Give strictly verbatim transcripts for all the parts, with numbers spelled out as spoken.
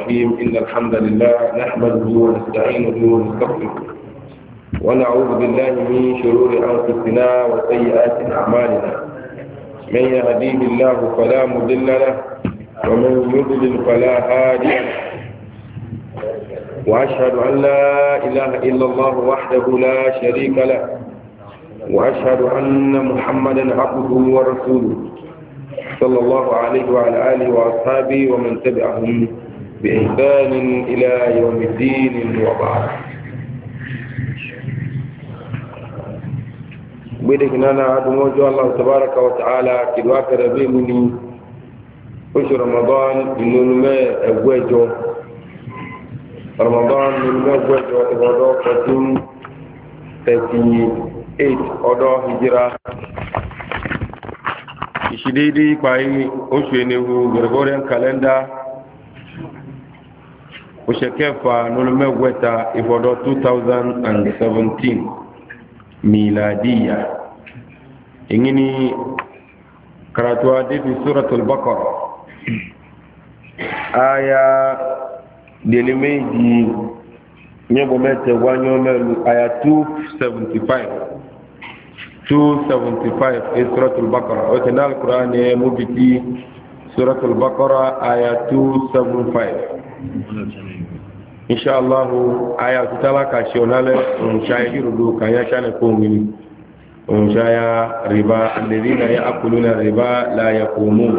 الرحيم إن الحمد لله نحمده ونستعينه ونستغفره ونعوذ بالله من شرور أنفسنا وسيئات أعمالنا من يهديه الله فلا مضل له ومن يضلل فلا هادي له وأشهد أن لا إله إلا الله وحده لا شريك له وأشهد أن محمدا عبده ورسوله صلى الله عليه وعلى آله وأصحابه ومن تبعهم بإحسان إلى يوم الدين وبعد. بدكنا نعدم وجه الله تبارك وتعالى كدواك ربيمني وش رمضان إنه ما أجوجه رمضان إنه ما أجوجه إبادة فتن ثلاثين ọdọ hijira ìṣìdédé ìpàáyí oṣù ẹnìwò gregorian calendar oṣù kẹfà nolumẹgbẹta ìfọdọ twenty seventeen miladiya èyí ni karatuwa débi suratul baqara aya délé méjì nyẹ́bọ̀ mẹ́tẹ̀ wáyọ́ mẹ́lú aya two seventy-five two seventy-five is suratul baqara o tana alquran ne mubiti suratul baqara aya two seventy-five insha Allah aya tutala ka shonale on shaya yurudu kan ya shane ko ngini on shaya riba alladhina ya'kuluna riba la yaqumun.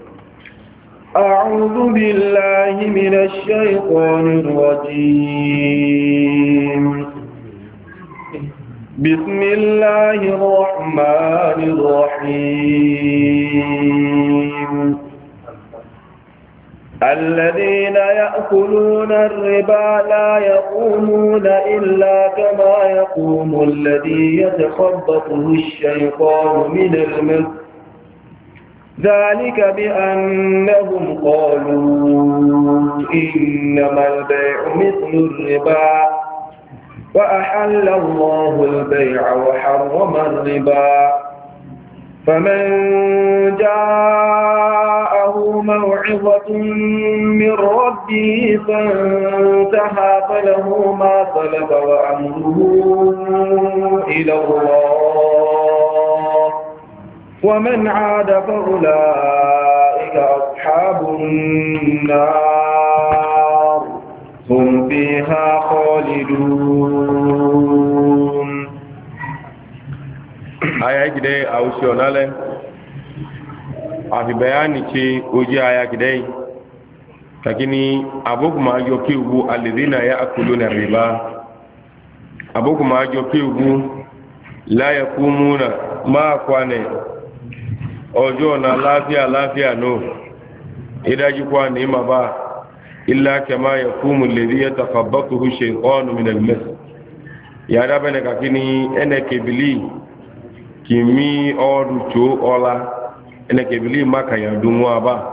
أعوذ بالله من الشيطان الرجيم بسم الله الرحمن الرحيم الذين يأكلون الربا لا يقومون إلا كما يقوم الذي يتخبطه الشيطان من المس ذلك بأنهم قالوا إنما البيع مثل الربا وأحل الله البيع وحرم الربا فمن جاءه موعظة من ربه فانتهى فله ما طلب وأمره إلى الله ومن عاد فأولئك أصحاب النار هم فيها خالدون. aya gidai a wuce onale a fi bayani ce oji aya gidai lakini abokuma yoki ugu alidhina ya akuluna riba abokuma yoki ugu la yakumuna ma kwane ojo na lafiya lafiya no idaji kwani ima ba illa kama yakumu alladhi yatakhabbathu shaytanu min al-mas ya dabane kakini ene kebili kimi odu cho ola ene kebili maka ya dumu aba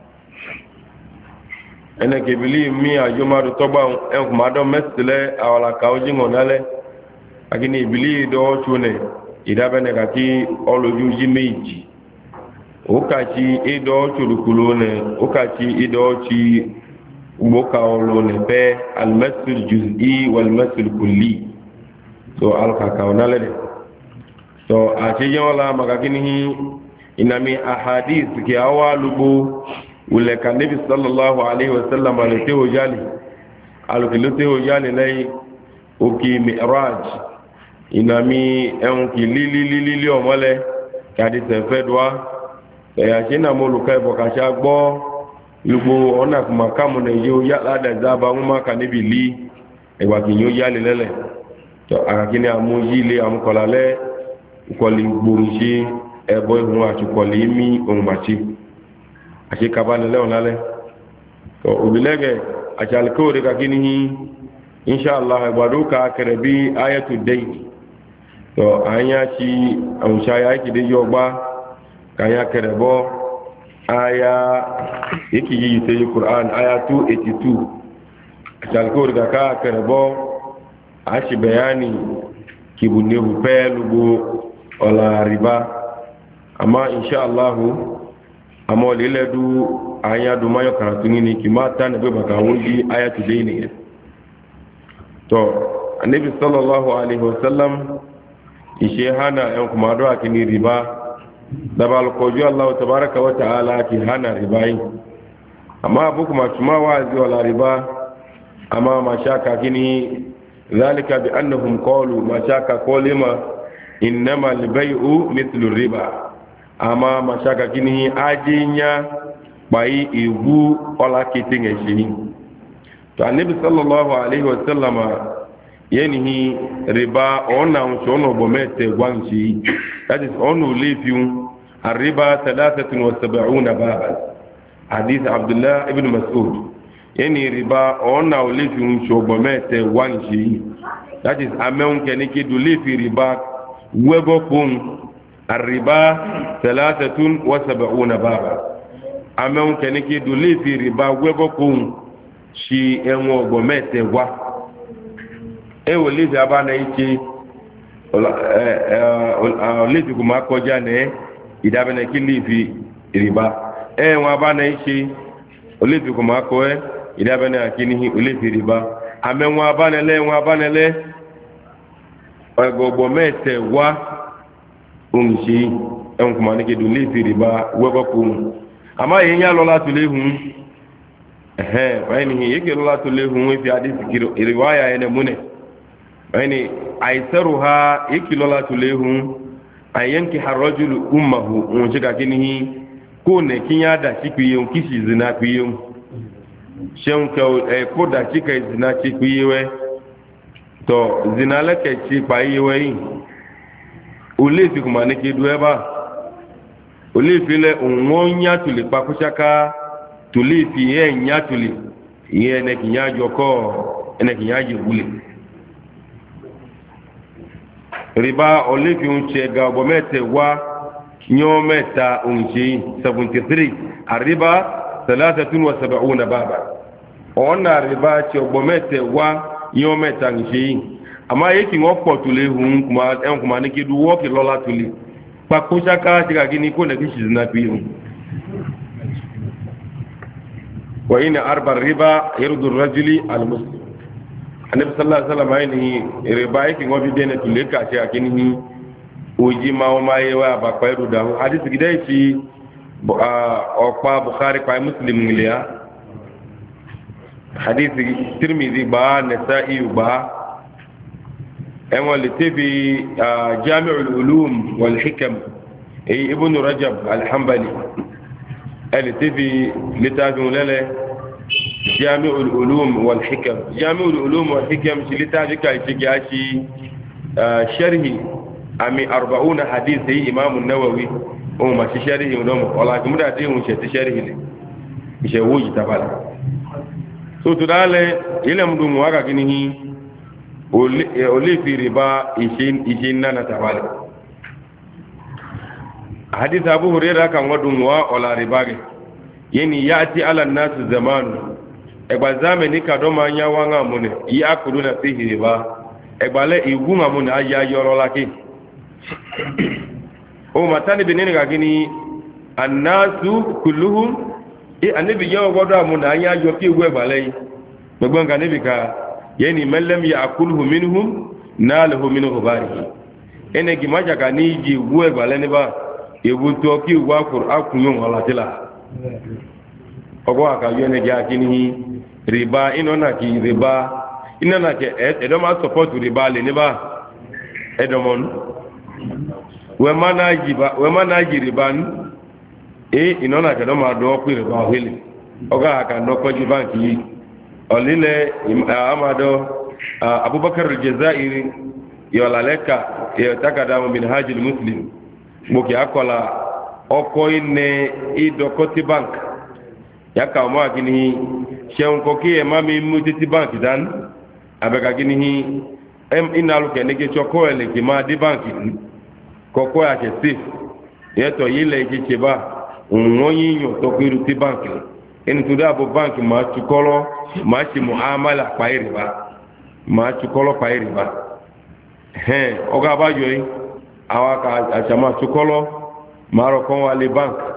ene kebili mi ajoma do toba en kuma do mesle awala kawji ngonale akini ibili do chune idabane kaki oloju jimeji okachi ido chulukulone okachi ido chi uboka olone pe almasul juz'i wal masul kulli so alka kaunale de so achiye wala magagini inami ahadith ki awalubu ule kanabi sallallahu alaihi wasallam alete jali alukilete jali lay uki mi'raj inami en ki lili lili li omole kadi se fedwa ya jina moluka ibo kasha gbo lugo ona kuma kamu ne yo ya lada zaba nguma kanibi li ewa kinyo yali lele to akakini amujile amkolale ukoli gbonji ebo ihun atukoli mi onmachi ase kabale le onale to obilege ajalko de kakini inshallah gbaduka kerebi ayatul day to anya chi amshaya ki de yogba kanya kerebo aya yake yi ta yi Qur'an aya two eighty-two ajalko de ka kerebo ashi bayani kibune upelu ola riba amma insha Allah amo liledu anya do mayo karatu ni kimata ne be baka woji ayatu dai ne to annabi sallallahu alaihi wasallam ishe hana yan kuma do akini riba da bal ko ju Allah tabaaraka wa ta'ala ki hana ribai amma abu kuma tuma wazi wala riba amma mashaka kini zalika bi annahum qalu mashaka qolima innama al-bay'u mithlu riba ama mashaka kini ajinya bai igu ola kitinga shi to annabi sallallahu alaihi wasallama yenihi riba ona unchono bomete gwanchi that is onu lefiun arriba thalathatun wa sab'una baba hadith abdullah ibn mas'ud yeni riba ona lefiun chobomete gwanchi that is ameun keniki du lefi riba wego kun arriba thalathatun wa sab'una baba ameun keniki du lefi riba wego kun shi enwo bomete wa ewo lefi abana ichi lefi kuma koja ne idabene ki lefi riba ewo abana ichi lefi kuma ko e idabene akini lefi riba amenwo abana le enwo abana le ogbo mete wa unshi en kuma ne ke du lefi riba wego kun ama yin ya lola tulehun ehe wani yake lola tulehun fi hadisi kiro riwaya ene mune yani aisaruha ikilola tulehun ayanki harajul ummuhu unjika kinihi ko ne kinya da cikwiye kishi zina kwiye shen ka e ko da cika zina cikwiye to zina lake ci payiwe ulefi kuma ne ke dueba ulefi le unwonya tuli pakushaka tulifi ye nyatuli ye ne kinya joko ene kinya jibule riba olefi unche ga gomete wa nyometa unchi seventy-three arriba thalathatun wa sab'una baba ona riba che gomete wa nyometa nchi ama yeki ngopo tulehun kuma en kuma ni kidu wo ki lola tuli pa kushaka tiga gini ko na kishi zina biyu wa ina arba riba yurdu ar-rajuli al-muslim anabi sallallahu alaihi wasallam ayini riba yake ngobi dene tuleka ce akini oji ma ma yewa ba pairu da hadith gidai ci okpa bukhari kwa muslim ngilia hadith tirmidhi ba nasa'i ba enwa litibi jami'ul ulum wal hikam ay ibn rajab al-hanbali alitibi litafin lele جامع العلوم والحكم جامع العلوم والحكم لتاجك اتجاشي شرحي امي أربعون حديث امام النووي او ما شرحي ونوم ولكن مدا دي مش شرحي لي مش وجه تبالا سو تداله الى مدوم واغا كني اولي في ربا يشين يشين نانا تبالا حديث ابو هريره كان ودوم وا ولا ربا يني ياتي على الناس زمان egba zamani ka do ma nya wa nga mune ya kudu na fi riba egba le igu nga mune aya yoro laki o matani benene ga gini annasu kulluhum e anabi yawo godo amuna anya yo ki igu egba le gbogbo nga nabi ka yeni mallam ya'kuluhu minhum nalahu min ghubarihi ene gi maja ka ni ji igu egba le ni ba igu to ki igu akur akunyo wala tila ogo aka yene ja kini riba inona ki riba inona ke edo ma support riba le ni ba edo mon we mana jiba we mana jiriban e inona ke do ma do ku riba hili oga aka no ko jibanki olile amado abubakar al-jazairi yola leka yatakada min hajil muslim boki akola oko ine idokoti bank yaka mo akini seun ko ki e mami mutiti bank dan abeka kini em inalu ke nege choko ele ki ma di bank ko ko ya ke sif yeto yile ki cheba unwoyin yo to kiru ti bank en tuda bo bank ma chukolo ma chi muamala pa riba ma chukolo pa riba he oga ba yo yi awaka achama chukolo maro kon wale bank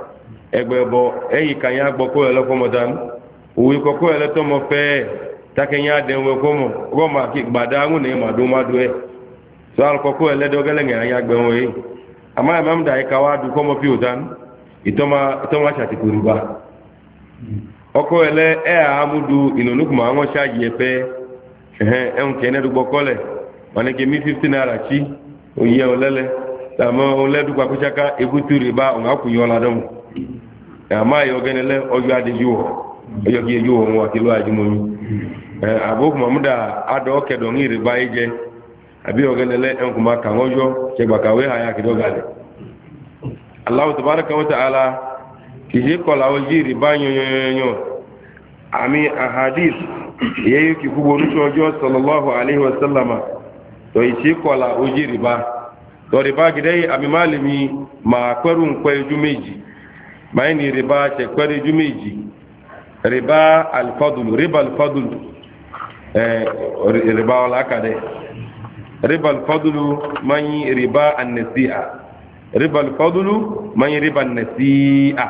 egbebo eyi kanya gboko ele komodan uwi koko ele to mo fe takenya de we komo goma ki gbadangu ne madu madu e so al koko ele do gele nya gbe won yi ama imam dai kawadu komo pi udan itoma itoma chati kuriba oko ele e amudu inonu kuma won shaji epe eh en kene du gbokole manike mi fifty naira chi oye olele tama oledu kwa kuchaka ebutu riba on akunyo la dom ama yo genele ojo adeju ojo ki eju won wa kilo ajimo eh aboku mamuda ado kedo ni riba ije abi yo genele en kuma kan ojo se gbakawe haya kidogale Allah tabaaraka wa ta'ala kiji kola oji riba nyonyo ami ahadith yeyu ki kubo nucho ojo sallallahu alaihi wasallama to isi kola oji riba to riba gidai abi malimi ma kwarun kwai jumeji mai ni riba ce kwari jumeji riba al-fadl riba al-fadl eh riba wala kade riba al-fadl mai riba an-nasi'a riba al-fadl mai riba an-nasi'a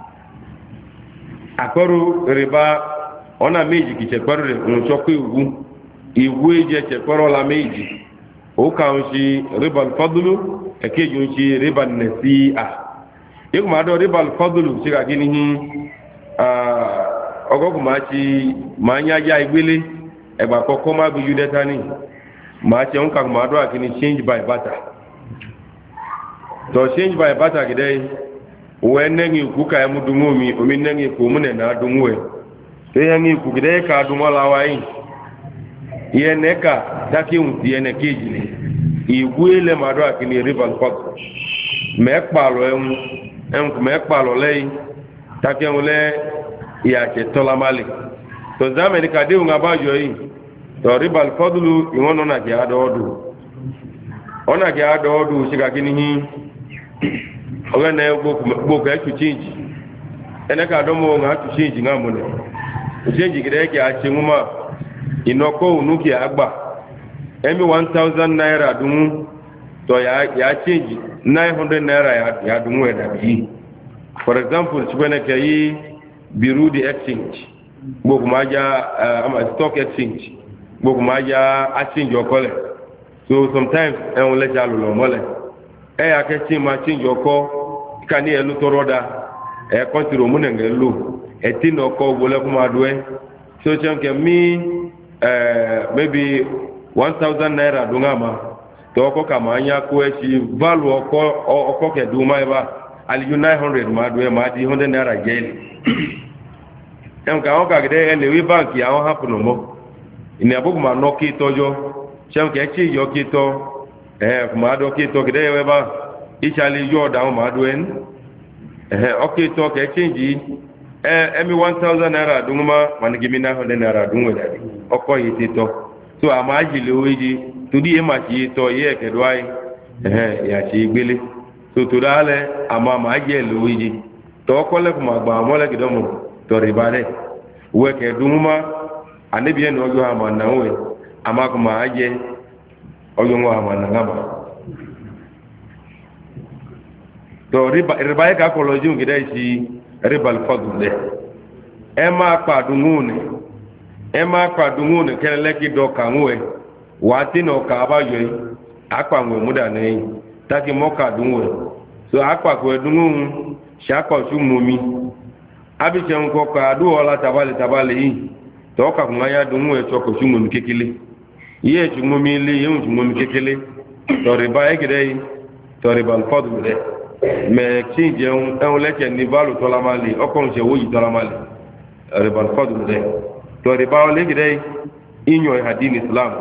akwaru riba ona meji ki ce kwaru nso ko iwu iwu eje ce kwaro la meji o ka nsi riba al-fadl ekeji nsi riba an-nasi'a yiku ma do riba al-fadl siga kini hi ah ogogu ma chi ma nya ja igbele egba koko ma bi yudeta ni ma che nka ma do akini change by barter to change by barter gidai we nengi ku ka mu dungu mi o mi nengi ku mu ne na dungu e to yangi ku gidai ka dungu la wai ye neka daki un ye ne keji igwele ma do akini riba al-fadl me palo en en ku me palo lei taki enule ya che tola mali to zamani ka de un abajo yi to riba al-fadl iwono na ke adodu ona ke adodu shiga kini hi ogene gbo ka chu change ene ka do mo nga chu change nga mo ne change gide ke a chimuma inoko unuki agba emi one thousand naira dum to ya ya change nine hundred naira ya, ya dum we da bi for example chibene ke yi biru di exchange gbo kuma ja uh, ama stock exchange gbo kuma ja exchange okole so sometimes en wole jalo lo mole e ya ke chi ma change oko kani elu toroda e kontiro munenge lu e tino ko gole kuma duwe so chenke mi uh, maybe one thousand naira dungama to oko kama anya ko echi value oko oko ke duma eba ali nine hundred ma do ma di one hundred naira jeli em ka oka gede ele wi bank ya o happen mo ini abugu ma no ki tojo chem ke chi yo ki to eh ma do ki to gede we ba ichali yo da ma do en eh okay to ke change eh emi one thousand naira dunguma man give me nine hundred naira dungwe dadi oko yi to so ama ajile oji tudi e ma ti to ye ke do ai eh ya ti gbele so to dale ama ma ajile oji to ko le kuma gba mo le gidomo to ribale we ke duma anabi en ojo ama na we ama kuma aje ojo ngo ama na ngaba to riba riba ka ko loju gidai si ribal fadl de e ma pa dungune e ma pa dungune kele ki do kanwe wati no ka ba yo apa nwe muda ne taki moka dunwe so apa ko dungun shako su mumi abi che nko ka du ola tabale tabale yi to ka kuma ya dunwe to ko su mumi kekele ye ju mumi le ye ju mumi kekele to riba e gidai to ribal fadl de me ti je un en leke ni balu to la mali o ko je woyi to la mali ribal fadl de to riba o le gidai inyo hadin islam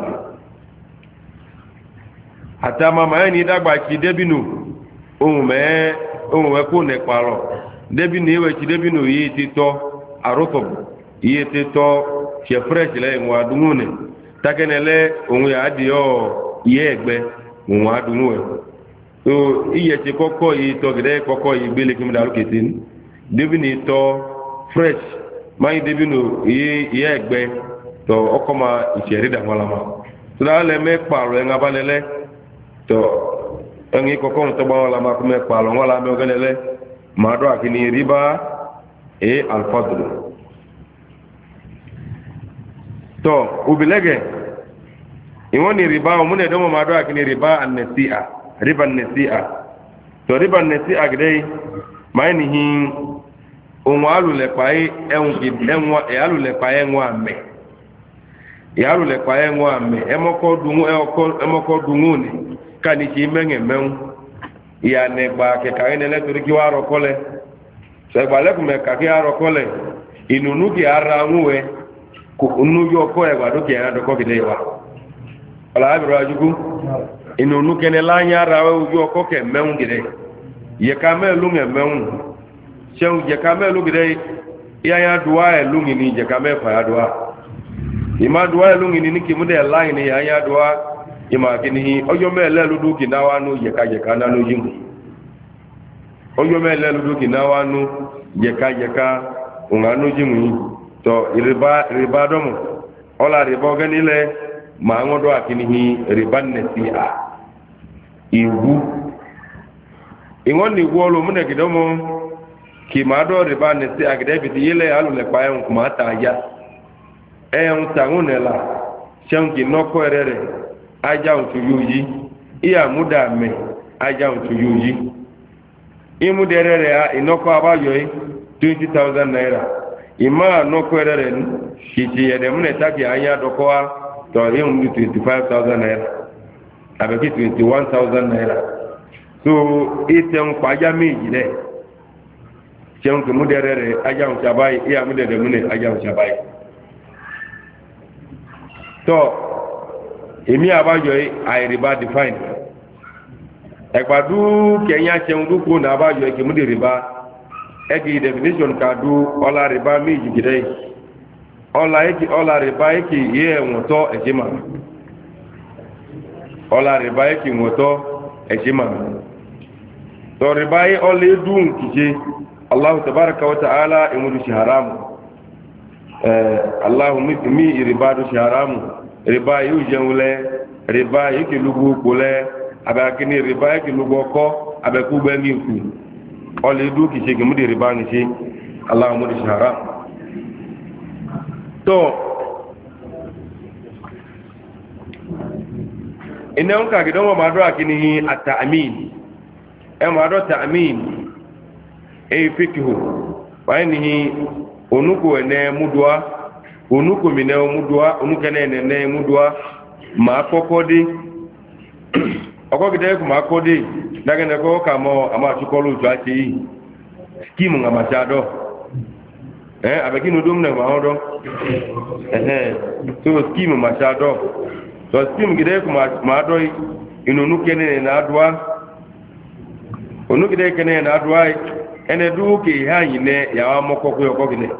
ata mama ni dagba ki debinu ohun me ohun we ko ne paro debinu iwe ti debinu yi ti to aroto yi ti to che fresh le nwa dunune takenele ohun ya di o ye egbe nwa dunwe so iye ti koko yi to gede koko yi gbele kimi daru ketin debinu to fresh mai debinu yi ye egbe to okoma iseri da wala ma so da le me paro en abalele to engi ko ko to ba wala ma ko me palo wala me ogenele ma do akini riba e al-fadl to ubilege iwoni riba mune do ma do akini riba an-nasi'a riba an-nasi'a to riba an-nasi'a gidai maini hi ohun alule pai ehun enwa e alule pai enwa me e alule pai enwa me emoko dungu e emoko dungu ni kani ki menge meun ya ne gba ke ka ene le tori ki wa ro kole se gba le ku me ka ki aro kole inunu ki ara nwe ku unu yo ko e gba do ki ara do ko ki de wa ala bi ro ajugu inunu kene la nya ra we yo ko ke meun gide ye ka me lu nge meun seun je ka me lu gide ya ya duwa e lu ni je ka me fa ya duwa ima duwa e lu ni ni ki mu de line ni ya ya duwa ima kini oyo me le lu du ki na wa nu je ka je ka na nu yin oyo me le lu du ki na wa nu je ka je ka unga nu yin to riba riba do mu ola riba gani le ma ngodo akini hi riba nesi'a iwu ingon ni wolo mun ne gidomo ki ma do riba nesi'a gide bi yele alu le pa en kuma ta ya e un tangune la chen ki noko erere aja un tuyuji iya muda me aja un tuyuji imu derere a inoko abayo twenty thousand naira ima noko erere ki ti yede mun ne taki anya dokoa to him twenty-five thousand naira abeki twenty-one thousand naira so iten kwaja meji de chen ke muderere aja un chabai iya mudere mune aja un chabai to emi abajo ai riba define egbadu kenya chen duku na abajo ke mudere riba egi definition ka du ola riba meji gidei ọla eki ọla rịba eki ihe nwụtọ ejima ọla rịba eki nwụtọ ejima tọ rịba yi ọla edu nkije allahu tabaraka wa ta'ala imudu shi haramu eh allahu mi rịba du shi haramu rịba yi ujenwule rịba yi ki lugu kule abakini rịba yi ki lugu ọkọ abaku gbengi nku ọla edu kije ki mudi rịba ngishi allahu mudu shi haramu to ina nka gidan wa madu akini at-ta'min e madu ta'min e fikihu wa ni onuko ene mudwa onuko mine mudwa onuko ne ne mudwa ma kokodi oko gide ku ma kodi daga ne ko kamo ama chukolu ju ati scheme ngama chado eh abeki no dum na ma hodo eh so scheme ma chado so scheme gide ku ma ma do inunu kene na adwa onu gide kene na adwa ene du ke ha yine ya amoko ku yoko gine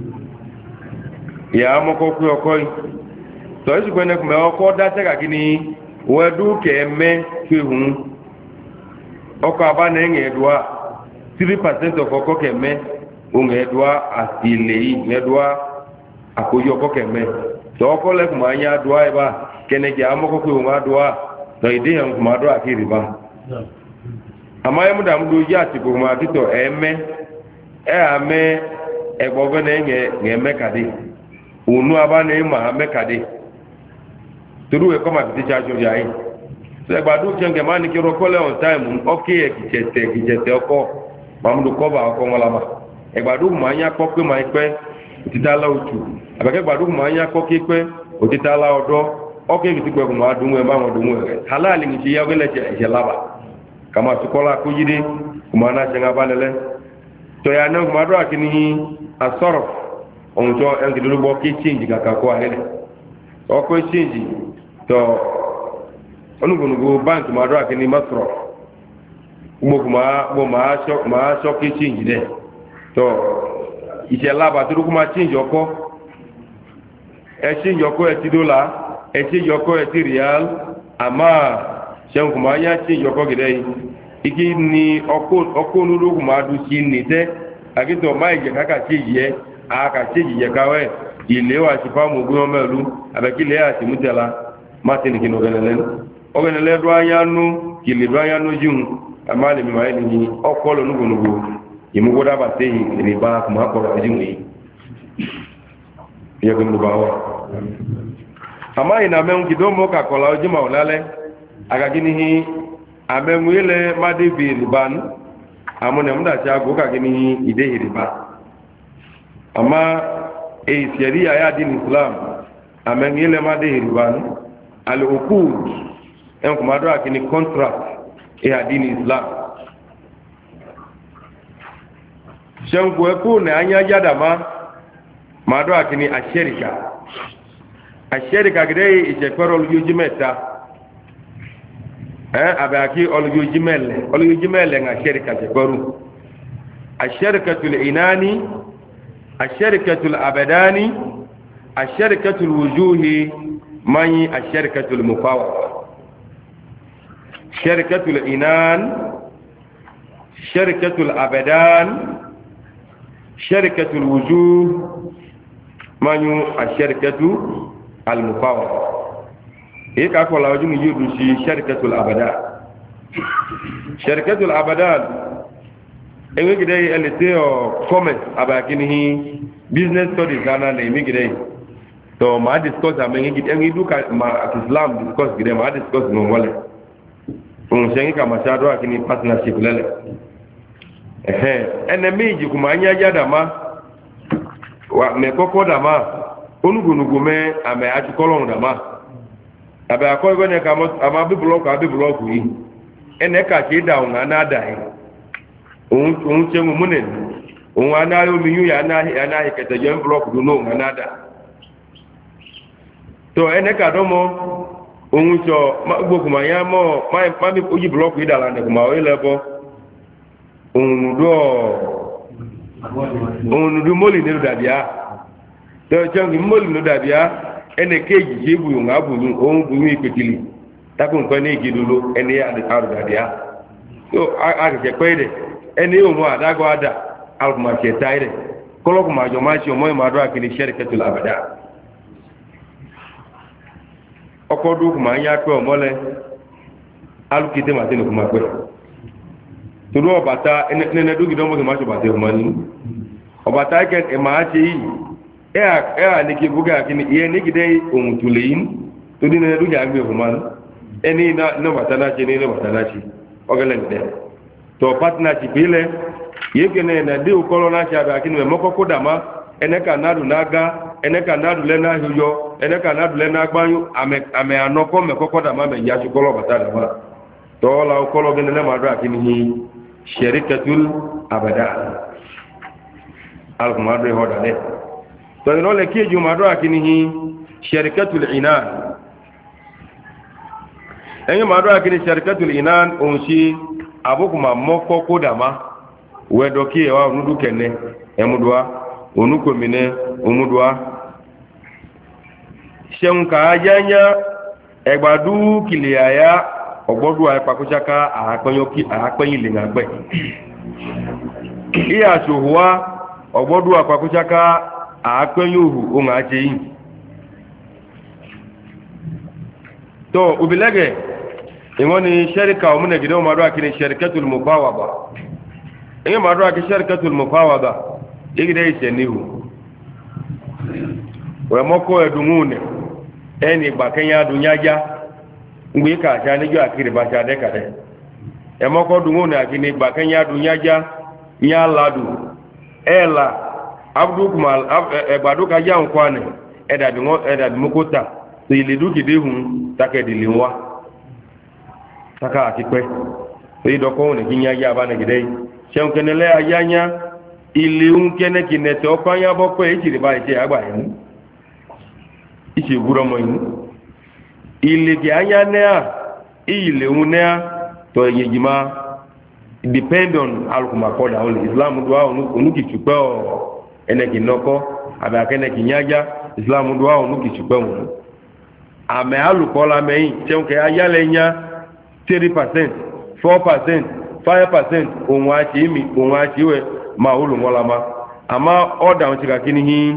ya amoko ku yoko so isi kwene ku me oko da te ka gini we du ke me ku hun oko aba na enye edwa three percent of oko ke me unge edwa asile edwa akoyo oko ke me so oko le ku ma nya adwa eba kene ke amoko ku hun adwa so ide han ku ma adwa akiri ba amaye muda mudu ya ti ko ma tito eme e ame egbogo na enye ngeme kadi unu aba na ma ame kadi turu e koma ti cha jo yai se gbadu chenge mani ki rokole on time okay e kichete kichete oko mamudu ko ba oko ngola ma e gbadu ma anya ko pe ma ipe titala otu abeke gbadu ma anya ko ki pe o titala odo okay bi ti pe ko ma dunwe ma mo dunwe halali ni ti ya gele je laba kama tukola kujidi kumana chenga balele to ya na kumado akini asoro onjo engidulu bo ki change kaka kwa hele o ko change to onugunugu bank mado akini masro umo kuma bo ma shok ma shok ki change de to ise laba turu kuma change oko e change oko e ti dollar e change oko e ti real ama sẹ́wọ̀n kò máa yá tí ìjọkọ́ gẹ̀dẹ́ yìí igi ni ọkọ̀ olóògùn máa dùn sí ní tẹ́ àkítọ̀ máa ìjẹ̀ káàkà tí ìyẹ́ àkà tí ìjẹ̀ káwẹ́ ilé wà sí fáwọn ogun ọmọ ìlú àbẹ̀kílẹ̀ àti mútẹ́lá máa tẹ́ nìkín ọ̀gẹ̀nẹ̀lẹ́ ọ̀gẹ̀nẹ̀lẹ́ dọ́ ayánú kìlẹ̀ dọ́ ayánú jíun àmàlẹ̀ mímọ̀ ẹni ní ọkọ̀ lọ́nùgbònùgbò imugoda ba sai riba kuma ko ajin ya gun bawo ama ina men kidomo ka kola ojima olale aga gini hi amenwele made bi riban amune mda cha go ka gini hi ide riba ama e sharia ya din islam amenwele made riban al uqud en kuma do akini contract e adini islam shangu eku ne anya jada ma ma do akini asherika asherika gidei ichekoro luji meta eh abaki oluji mele oluji mele nga sherika chekoru asherikatul inani asherikatul abadani asherikatul wujuhi mani asherikatul mufawada sherikatul inan sherikatul abadan sherikatul wujuh mani asherikatul al-mufawada e ka ko lawju ni yudu ci sharikatul abadan sharikatul abadan e ngi gidey eliteo commerce abakini business studies ana le mi gidey to ma discuss am ngi gidey ngi duka ma islam discuss gidey ma discuss no wala on sengi kama chado akini partnership lele ehe enemy ji kuma anya jada ma wa me koko da ma onugunugu me ame ajukolon da ma abe akoy gone ka mo ama bi block abi block yi ene ka ti da un ana da yi un un che mu munen un ana yo mi yu ya na ya na ikete je block du no ana da to ene ka do mo un cho ma gboku ma ya mo ma ma bi oji block yi da la ne ko ma o ile bo un do un du moli ne da bia to changi moli no da bia ene keji jebu yo ngabu ni o bu ni petili takun ko ni gidulo ene ya de aru dia so a ke kwede ene yo mo adago ada al ma che taire kolo ko ma jo ma chi o mo ma do akini sharikatul abada okodu ko ma nya pe o mole alu kite ma tinu ko ma pe to do bata ene ne du gido mo ma cho bata o mani o bata ke e ma chi ea ea niki buga kini iye niki dai umutulein to dina du ja gbe fuman eni na no batana chi ni no batana chi ogalen de to partnership ile yeke ne na de ukolo na cha ba kini me moko kodama ene ka nadu naga ene ka nadu le na huyo ene ka nadu le na gbanyu ame ame anoko me kokodama me ya chukolo batana ma to la ukolo gene le madu akini hi sharikatul abada al kumadu hoda le to no le kieju mado akini hi sharikatul inan enye mado akini sharikatul inan onshi abukuma moko kodama wedo kie wa nudu kenne emudwa onuko mine omudwa shenka ajanya egbadu kiliaya ogbodu apakuchaka ahapenyoki ahapenyi lingagbe iya chuhwa ogbodu apakuchaka akwenye uhu onga aje yi to ubilege ingoni sharika omune gido madu akini sharikatul mufawada inge madu akini sharikatul mufawada igide isenihu we moko edumune eni gbakenya dunyaja ngbe ka aja ni jo akiri ba ja de kare e moko dumune akini gbakenya dunyaja nya ladu ela abdu kumal egbadu ka ya nkwane edadi ngo edadi mukota to ile du gide hun takedili wa taka akikwe to idoko ne kinya ya ba ne gide seun kenele ayanya ile un kene kinete opanya boko e jiri ba ite agba yin ise guro mo yin ile ki anya ne a ile un ne a to yejima depend on alkuma koda on islam do onu onu ki tupe o eneki noko abe akeneki nyaja islam do onu ki tupe won ame alukola meyin cheunke ayale nya three percent four percent five percent ohun achi mi ohun achi we ma ulu molama ama order on tika kini hi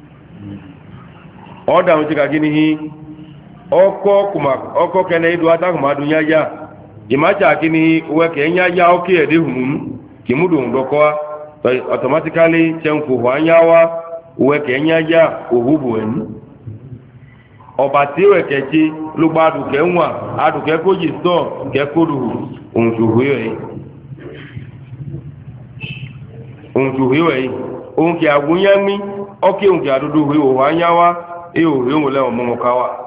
order on tika kini hi oko kuma oko kene idu ata kuma dunya ya imacha kini we ke nya ya oke ede hunun kimudu ndoko so automatically chenku wanyawa uwe kenyaja uhubu eni obati we kechi lugbadu kenwa adu ke koji store ke kodu unju huyo yi unju huyo yi unki agunyami oke unki adudu huyo wanyawa iyo huyo le omomokawa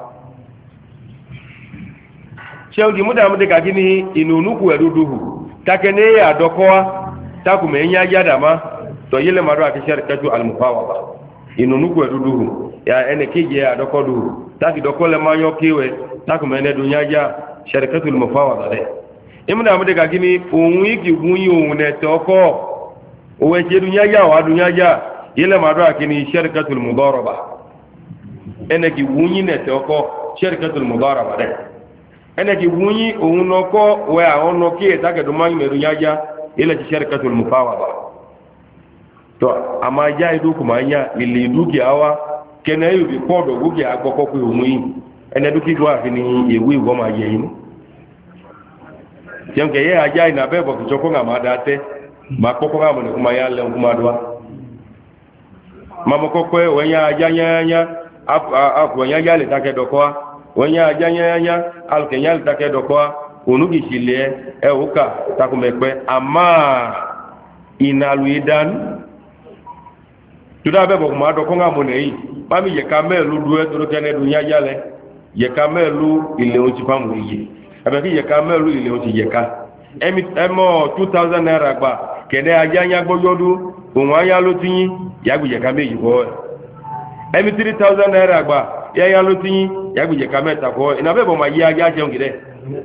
shengi muda mude kagini inunuku eduduhu takene ya dokoa takume nyaja dama to yele maro akisharikatu almufawaba inunuku eduduhu ya ene kije ya dokodu taki dokole manyo kiwe takume ne dunyaja sharikatu almufawaba de imuda mude kagini unwiki gunyi unne toko owe je dunyaja wa dunyaja yele maro akini sharikatu almudaraba ene ki gunyi ne toko sharikatu almudaraba de ene ki wunyi ohun loko we awon no ki eta ke do man meru yaja ile ti sharikatul mufawada to ama ja idu kuma nya ile idu ki awa kene yu bi kodo gugi agboko pe ohun yi ene du ki gwa fi ni ewe wo ma ye yin jem ke ye aja ina be bo ki choko nga ma date ma koko nga mo ne kuma ya le kuma dwa mama koko we nya aja nya nya aku nya ya le ta ke do ko wonya ajanyanya alkenya litake dokwa unugi shile e uka takumekwe ama inaluidan tudabe bo ma do ko ngamo nei mami ye kamelu duwe duro kene dunya yale ye kamelu ile oji pamu yi abeki ye kamelu ile oji yeka emi emo two thousand naira gba kene ajanya gboyodu ohun aya lo tin yagbe ye kameji ko emi three thousand naira gba ya ya lo tin yagbe kameta ko ina bebo ma ya ya je ngire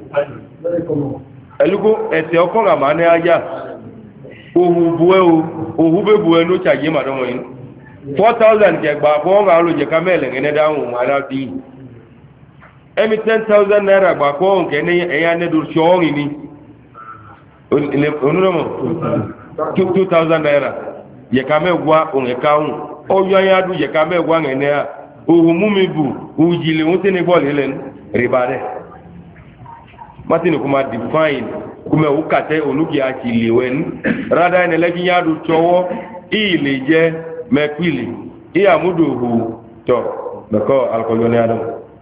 elugo ete oko ga ma ne aja ohu buwe o ohu be buwe no chaje ma domo yin four thousand ke gba ko ga lo je kamele ngene dawun ma la ti emi ten thousand naira gba ko nke ni eya ne do so ni onu mo two thousand naira ye kamegwa on ekaun o yo ya du ye kamegwa ngene a ohun mumi bu ujile won te ni ball len ribare matini kuma define kuma ukate onuki achiliwen rada ene leki yadu chowo ile je mekwili iya muduhu to bako alkolone adam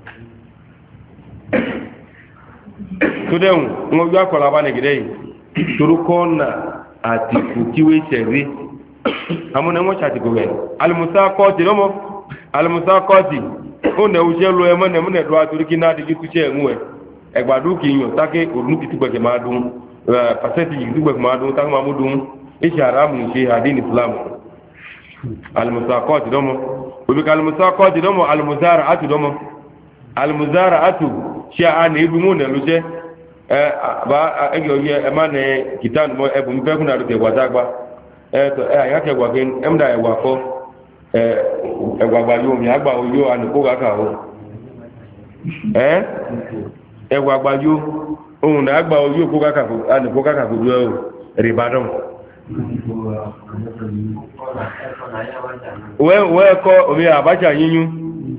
tudem ngo ya kola bane gidei turukona ati kukiwe seri amune mo chati ko gen al musaqati lomo alimusakoti one ujelu emo ne mune do aturiki na digi tuche enwe egbadu ki yan take orunuki tugbe ke ma dun percentage tugbe ke ma dun tak ma mudun ishi haramu shi hadin islam alimusakoti domo obi kalimusakoti domo almuzara'atu domo almuzara'atu sha ani ibu mu ne luje eh ba ege oye e ma ne kitan mo ebu mbe kuna do ke gwatagba eh to eh ya ke gwa gen emda e gwa ko ẹgbàgbà yóò mi àgbà oyó ànìkó kàkà ó ẹ́ ẹgbàgbà yóò ohun náà àgbà oyó ànìkó kàkà kò dúró rìbádọ́n wẹ́ ẹ̀kọ́ omi àbájá yíyún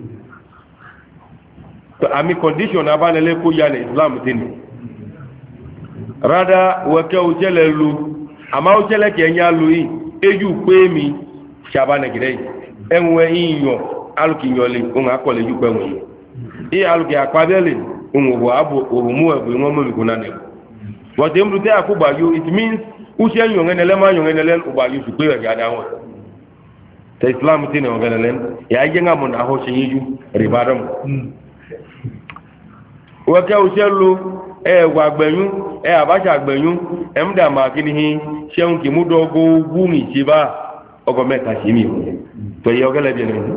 àmì condition abánilẹ́ kó yà ní islam tí ni rádá wẹ́kẹ́ òjẹ́lẹ̀ lu àmá òjẹ́lẹ̀ kẹ́ ẹ̀yà lu yìí éjú pé mi ṣàbánẹ̀gẹ̀rẹ̀ yìí enwe iyo aluki nyole un akole yupe nwe i aluki akwadele un wo abu ohumu ebu nwo mo bikuna ne what dem do te akuba you it means u se yo ngene le ma yo ngene le uba you su pe ga da won te islam ti ne ngene le ya je ngamo na ho se yiju ribadam wo ke u se lu e wa gbeyun e abacha gbeyun emda ma kini hi seun ki mudogo gu mi ti ba ogo meta si mi to ye ogele bi ni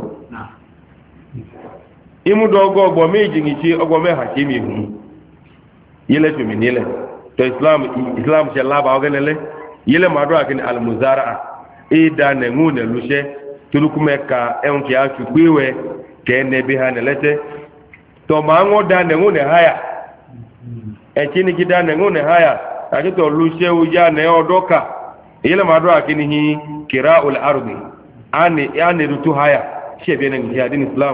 imu dogo ogbo meji ni ti ogbo me ha si mi hu yele to mi nile to islam islam se laba ogele le yele madu akini al muzara'a e da ne ngune luse turukume ka en ki achu kwiwe ke ne bi ha ne lete to ma ngo da ne ngune haya e chini ki da ne ngune haya akito luse uja ne odoka yele madu akini hi kira'ul ardi ani yani rutu haya shebe ne ngi adin islam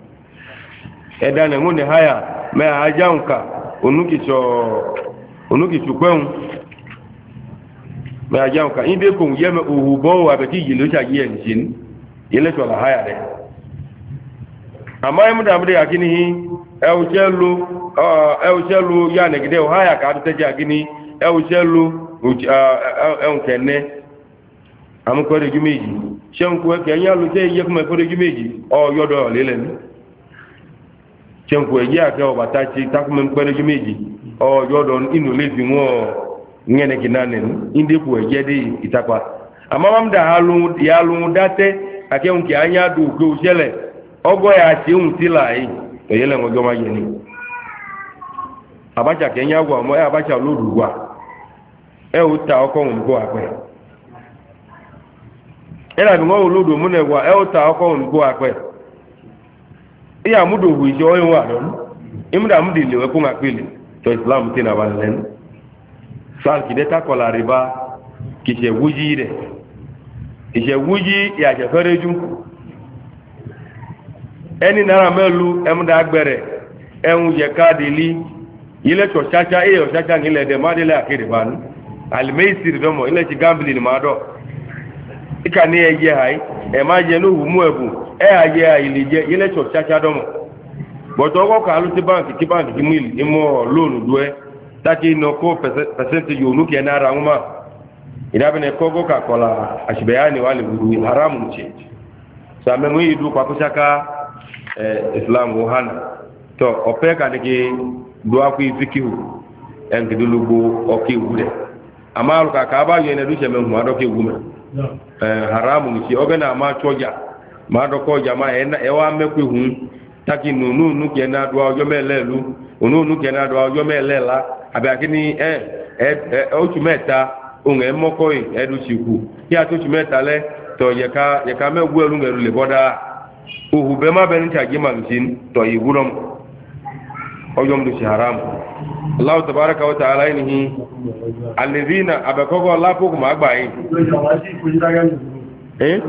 edane ngone haya me ajanka unuki cho unuki chukwen me ajan ka inde ko yeme o bo wa be ti yilo cha yen sin yele to la haya de ama mu da mu de akini hi e o chelu e o chelu ya ne gide o haya ka to te agini e o chelu e o kenne am ko de jumeji shen ko ke nya lu te ye ko me ko de jumeji o yodo lele ni shen ko ye ake o batachi ta ko me ko de jumeji o yodo inu le fi won ngene kinanen inde ko ye de itakwa ama mam da halu ya lu date ake unki anya du ko usele ogo ya ti un tilai to yele ngo joma yeni abacha kenya gwa mo ya abacha lodu gwa e uta oko ngo ape era bi ngo lodu mu ne gwa e uta oko ngo ape iya mudo hu ijo oyin wa don imda mudi lewe ko ngapile to islam tina balen sal ki deta ko la riba ki se wuji de ise wuji ya je fereju eni nara melu emda agbere enwu je kadili ile to chacha e o chacha ngile de madele akiri ban almeisir domo ile ti gambling ni mado ikani eye hai e ma je no humu ebu e aye ile je ile to chacha domo boto go ka lu ti bank ti bank ti mil imo loan duwe taki no ko percentage yo nuke na ra uma idabe ne kogo ka kola ashbeani wale wuru haramu nche sa memu yidu kwa kushaka eh, islam hana to opeka deke duwa ku fikihu en kidulugo okiwude amalu ka ka ba yene du cheme mu adoke wume eh, haramu nche ogena ma choja ma doko jama ena ewa meku hu taki nunu nuke na duwa ojo melelu unu nuke na duwa ojo melela abi akini eh eh, eh ochu meta unge mokoi edu siku ya to chu meta le to yeka yeka mewu elu ngeru le boda uhu be ma be nta gima mtin to yigurom oyom du haram Allah tabaaraka wa ta'ala inhi alladhina abakogo la poku ma gba yin eh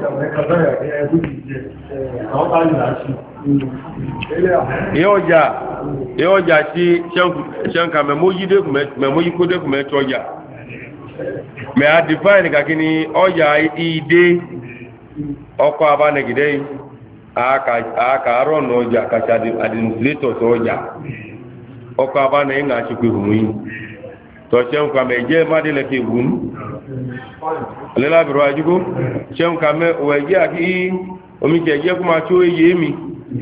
yoja yoja ti shanka memojide ku memoji kode ku metoja me a define ka kini oya ide oko abanegide aka aka ron oja ka chadi administrator to oja oko abane nga chukwu humuyi to chen ka meje madile ke gun lela biro ajugo chen ka me weje aki omi jeje kuma chu eye mi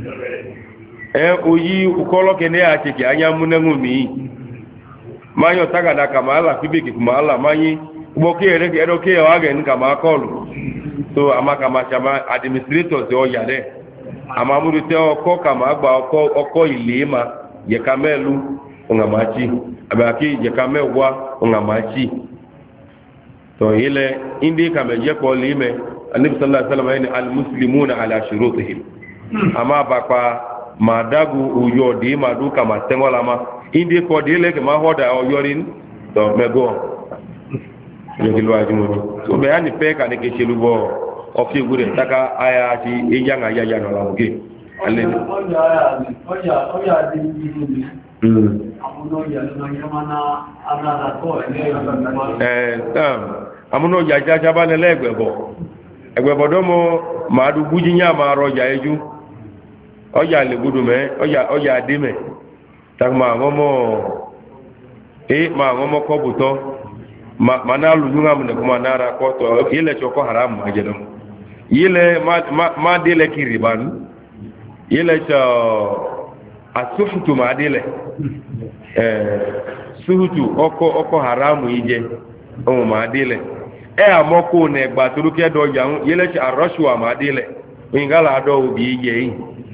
e oyi ukolo kene a cheki anya munengu mi mayo tagada kama ala kibiki kuma ala manyi uboke ere ero ke wage nka ma kolu so ama kama chama administrators o yale ama mudu te oko kama agba oko oko ilema ye kamelu ungamachi abaki ye kamewa ungamachi to ile indi kama je ko lime annabi sallallahu alaihi wasallam yani almuslimuna ala shurutihim ama bakwa madagu uyo di maduka matengola ma indi ko dile ke ma hoda o yorin to mego yegilo ajumo so be ani pe ka ne ke chelubo o fi gure taka aya ti ejanga yaya no lawo ale oya oya oya di di mm amuno ya no yamana anada ko eh tam amuno ya jaja ba le legbebo egbebo do mo ma du buji nya ma roja eju oya le gudu me oya oya de me takma ngomo e ma ngomo ko buto ma manalu nyunga mun ko manara ko to ile choko haram ma jedom ile ma ma, ma dele kiriban ile cho asufutu ma dele eh suhutu oko oko haram ije o ma dele e amoko ne gba turuke do yan ile cho arashwa ma dele ingala do obi ije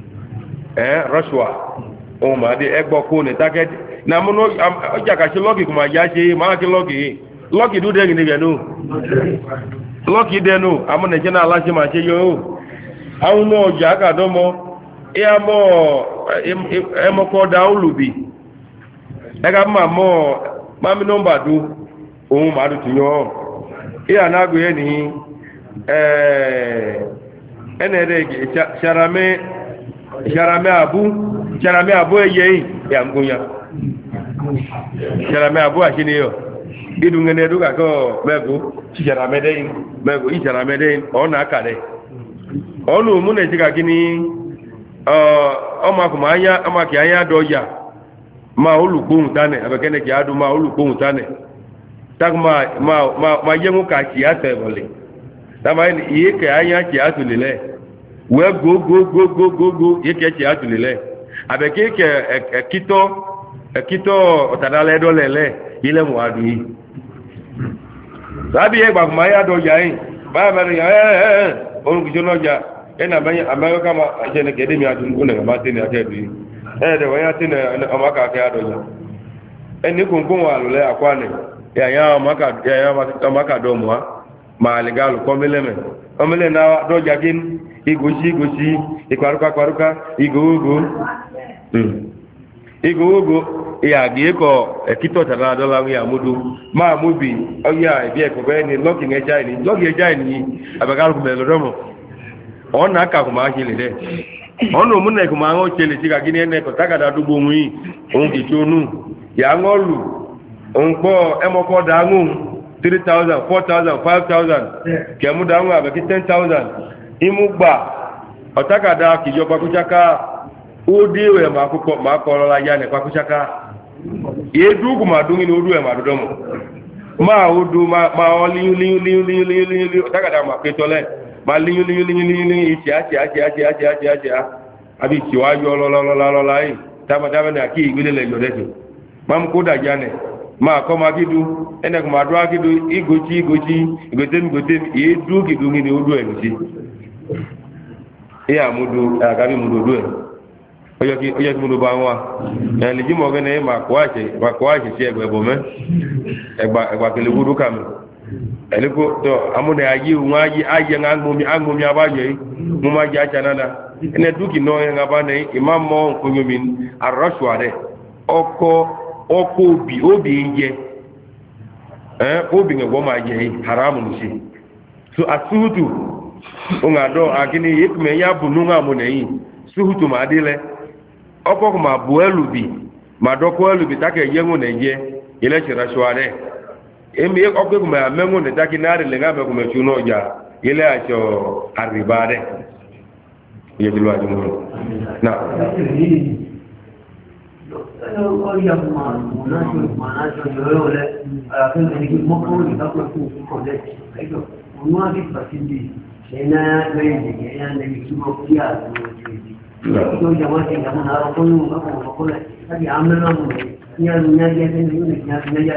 eh rashwa o ma de egbo ko ne target na mo no oja ka se logi kuma ya se ma ke logi logi du de ni genu logi de no amone je na ala se ma se yo awun no oja ka do mo e amo e mo ko da ulubi e ga ma mo ma mi number du ohun ma du ti yo e anago ye ni eh enere charame charame abu Charame abu eyeyin ya ngunya Charame abu ashini yo idungene duka ko mego chijara medein mego ijara medein ona akade onu mune tika kini uh oma kuma anya ama ki anya doja ma olugbohun tane abekene ki adu ma olugbohun tane tagma ma ma ma yemu ka ki atebole tama ni iye ke anya ki atulele we go go go go go go iye ke ki atulele abeke ke kito kito otadale dolele ile mu adu yi sabi egba kuma ya doja yin ba mere ya eh orun ki jonoja ena banya america ma ajene gede mi adun kuna ma tini atedu eh de waya tini amaka ka adoja eni kungun wa lole akwane ya ya amaka ya ya amaka do mo ma legal ko meleme omele na doja kin igosi igosi ikwaruka kwaruka igogo mm igogo ya gi ko ekito tara dola wi amudu ma mubi oya ibi e ko be ni locking e jai ni locking e jai ni abagal ko melo domo ona aka kuma akile de ono munne kuma ngo chele tika gini ene ko takada dugbo nwi on ki tonu ya ngolu on po emoko da ngun three thousand four thousand five thousand ke mu da ngun abeki ten thousand imu gba otakada ki jo pakuchaka odi we ma ko ma ko la ya ne pakuchaka yedu kuma dungi ni odu e ma dodomo ma odu ma ma oli li li li li li otakada ma petole ma liyu liyu liyu liyu liyu iti ati ati ati ati ati ati abi ti wa yo lo lo lo lo lo lai tama tama na ki igile le yo dejo mam ko da jane ma ko ma kidu ene ko ma do akidu igochi igochi igotem igotem e du kidu ni odu e nti e amudu agabi mudu do e oyo ki oyo mudu ba wa e le ji mo gene ma ko aje ma ko aje ti egbe bo me egba egba kele gudu kam eliko to amude ayi unwaji aje ngangumi angumi abaje mumaji acha nana ene duki no nga bane imam mo kunyomin arashware oko oko bi obi nje eh obi ngbo ma je haramu nshi so asuhutu unga do akini yikume ya bunu nga munei suhutu madile oko kuma buelubi madoko elubi take yengu neje ile chirashware emi okwe kuma mengu ne taki nari lenga me kuma chuno ja ile acho arribare ye dilwa jumu na oya ma munacho manacho yole akende ni moko ni takwa ku ko de ayo unwa bi basindi ena leje ya ndani kibo kia ndio jamaa kinga na ro ko ko ko hadi amna mu nya nya ya ni nya nya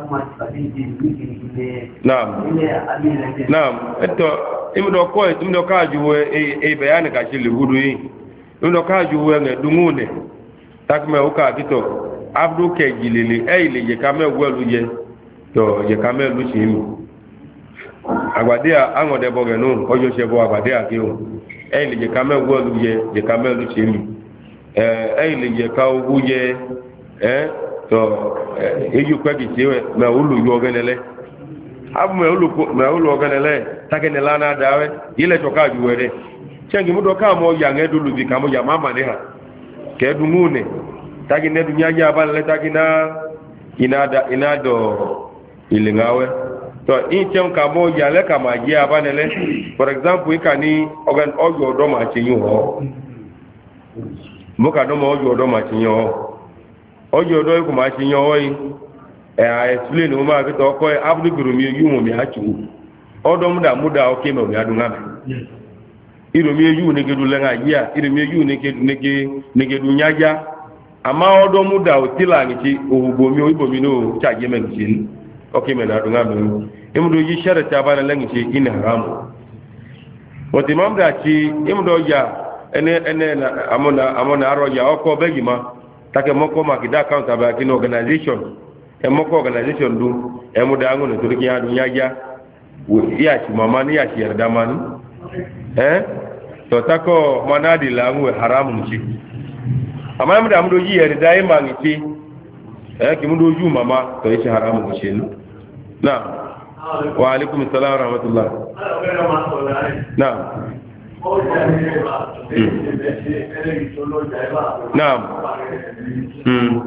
Naam. Naam. Eto imdo ko imdo ka juwe e e bayani ka chili hudu yi. Imdo ka juwe nge dungune. Takme uka kito abdu ke jilili e ile je kame welu je. To je kame lu chimi. Agbadia angode boge no ojo sebo agbadia ki o. E ile je kame welu je je kame lu chimi. Eh e ile je ka ogu je eh so eju kwa kichewe na ulu yogenele abu me ulu me ulu yogenele takenela na dawe ile toka juwere chengi mudo kama ya ngedulu bi kama ya mama ne ha ke dumune taki ne dunya ja balle taki na inada inado ile ngawe to inchem kama ya le kama je abanele for example ikani organ ojo do ma chinyu ho muka do mo ojo do ma chinyu ho ojo odo iku ma ti yan oyi e a explain o ma fi to ko abdu gurumi yu mo mi achu odo muda muda o ke me mi adun ngam iro mi yu ne gedu lenga ya iro mi yu ne gedu ne ge ne gedu nyaja ama odo muda o tilani ti ohugbo mi o ibo mi no chaje me ntin o ke me na adun ngam imudo yi sharata bana lengi ti in haram o ti mam da ti imudo ya ene ene na amona amona aro ya oko begi ma take moko makida account aba kini organization e moko organization du e mu da ngono to kiya dunya ja ya ci mama ni ya ci yarda mani eh to tako manadi la ngwe haramu ci amma mu da mu do yi yarda yi mangi ci eh ki mu do ju mama to yi haramu ci na wa alaikum assalam wa rahmatullah na naam mm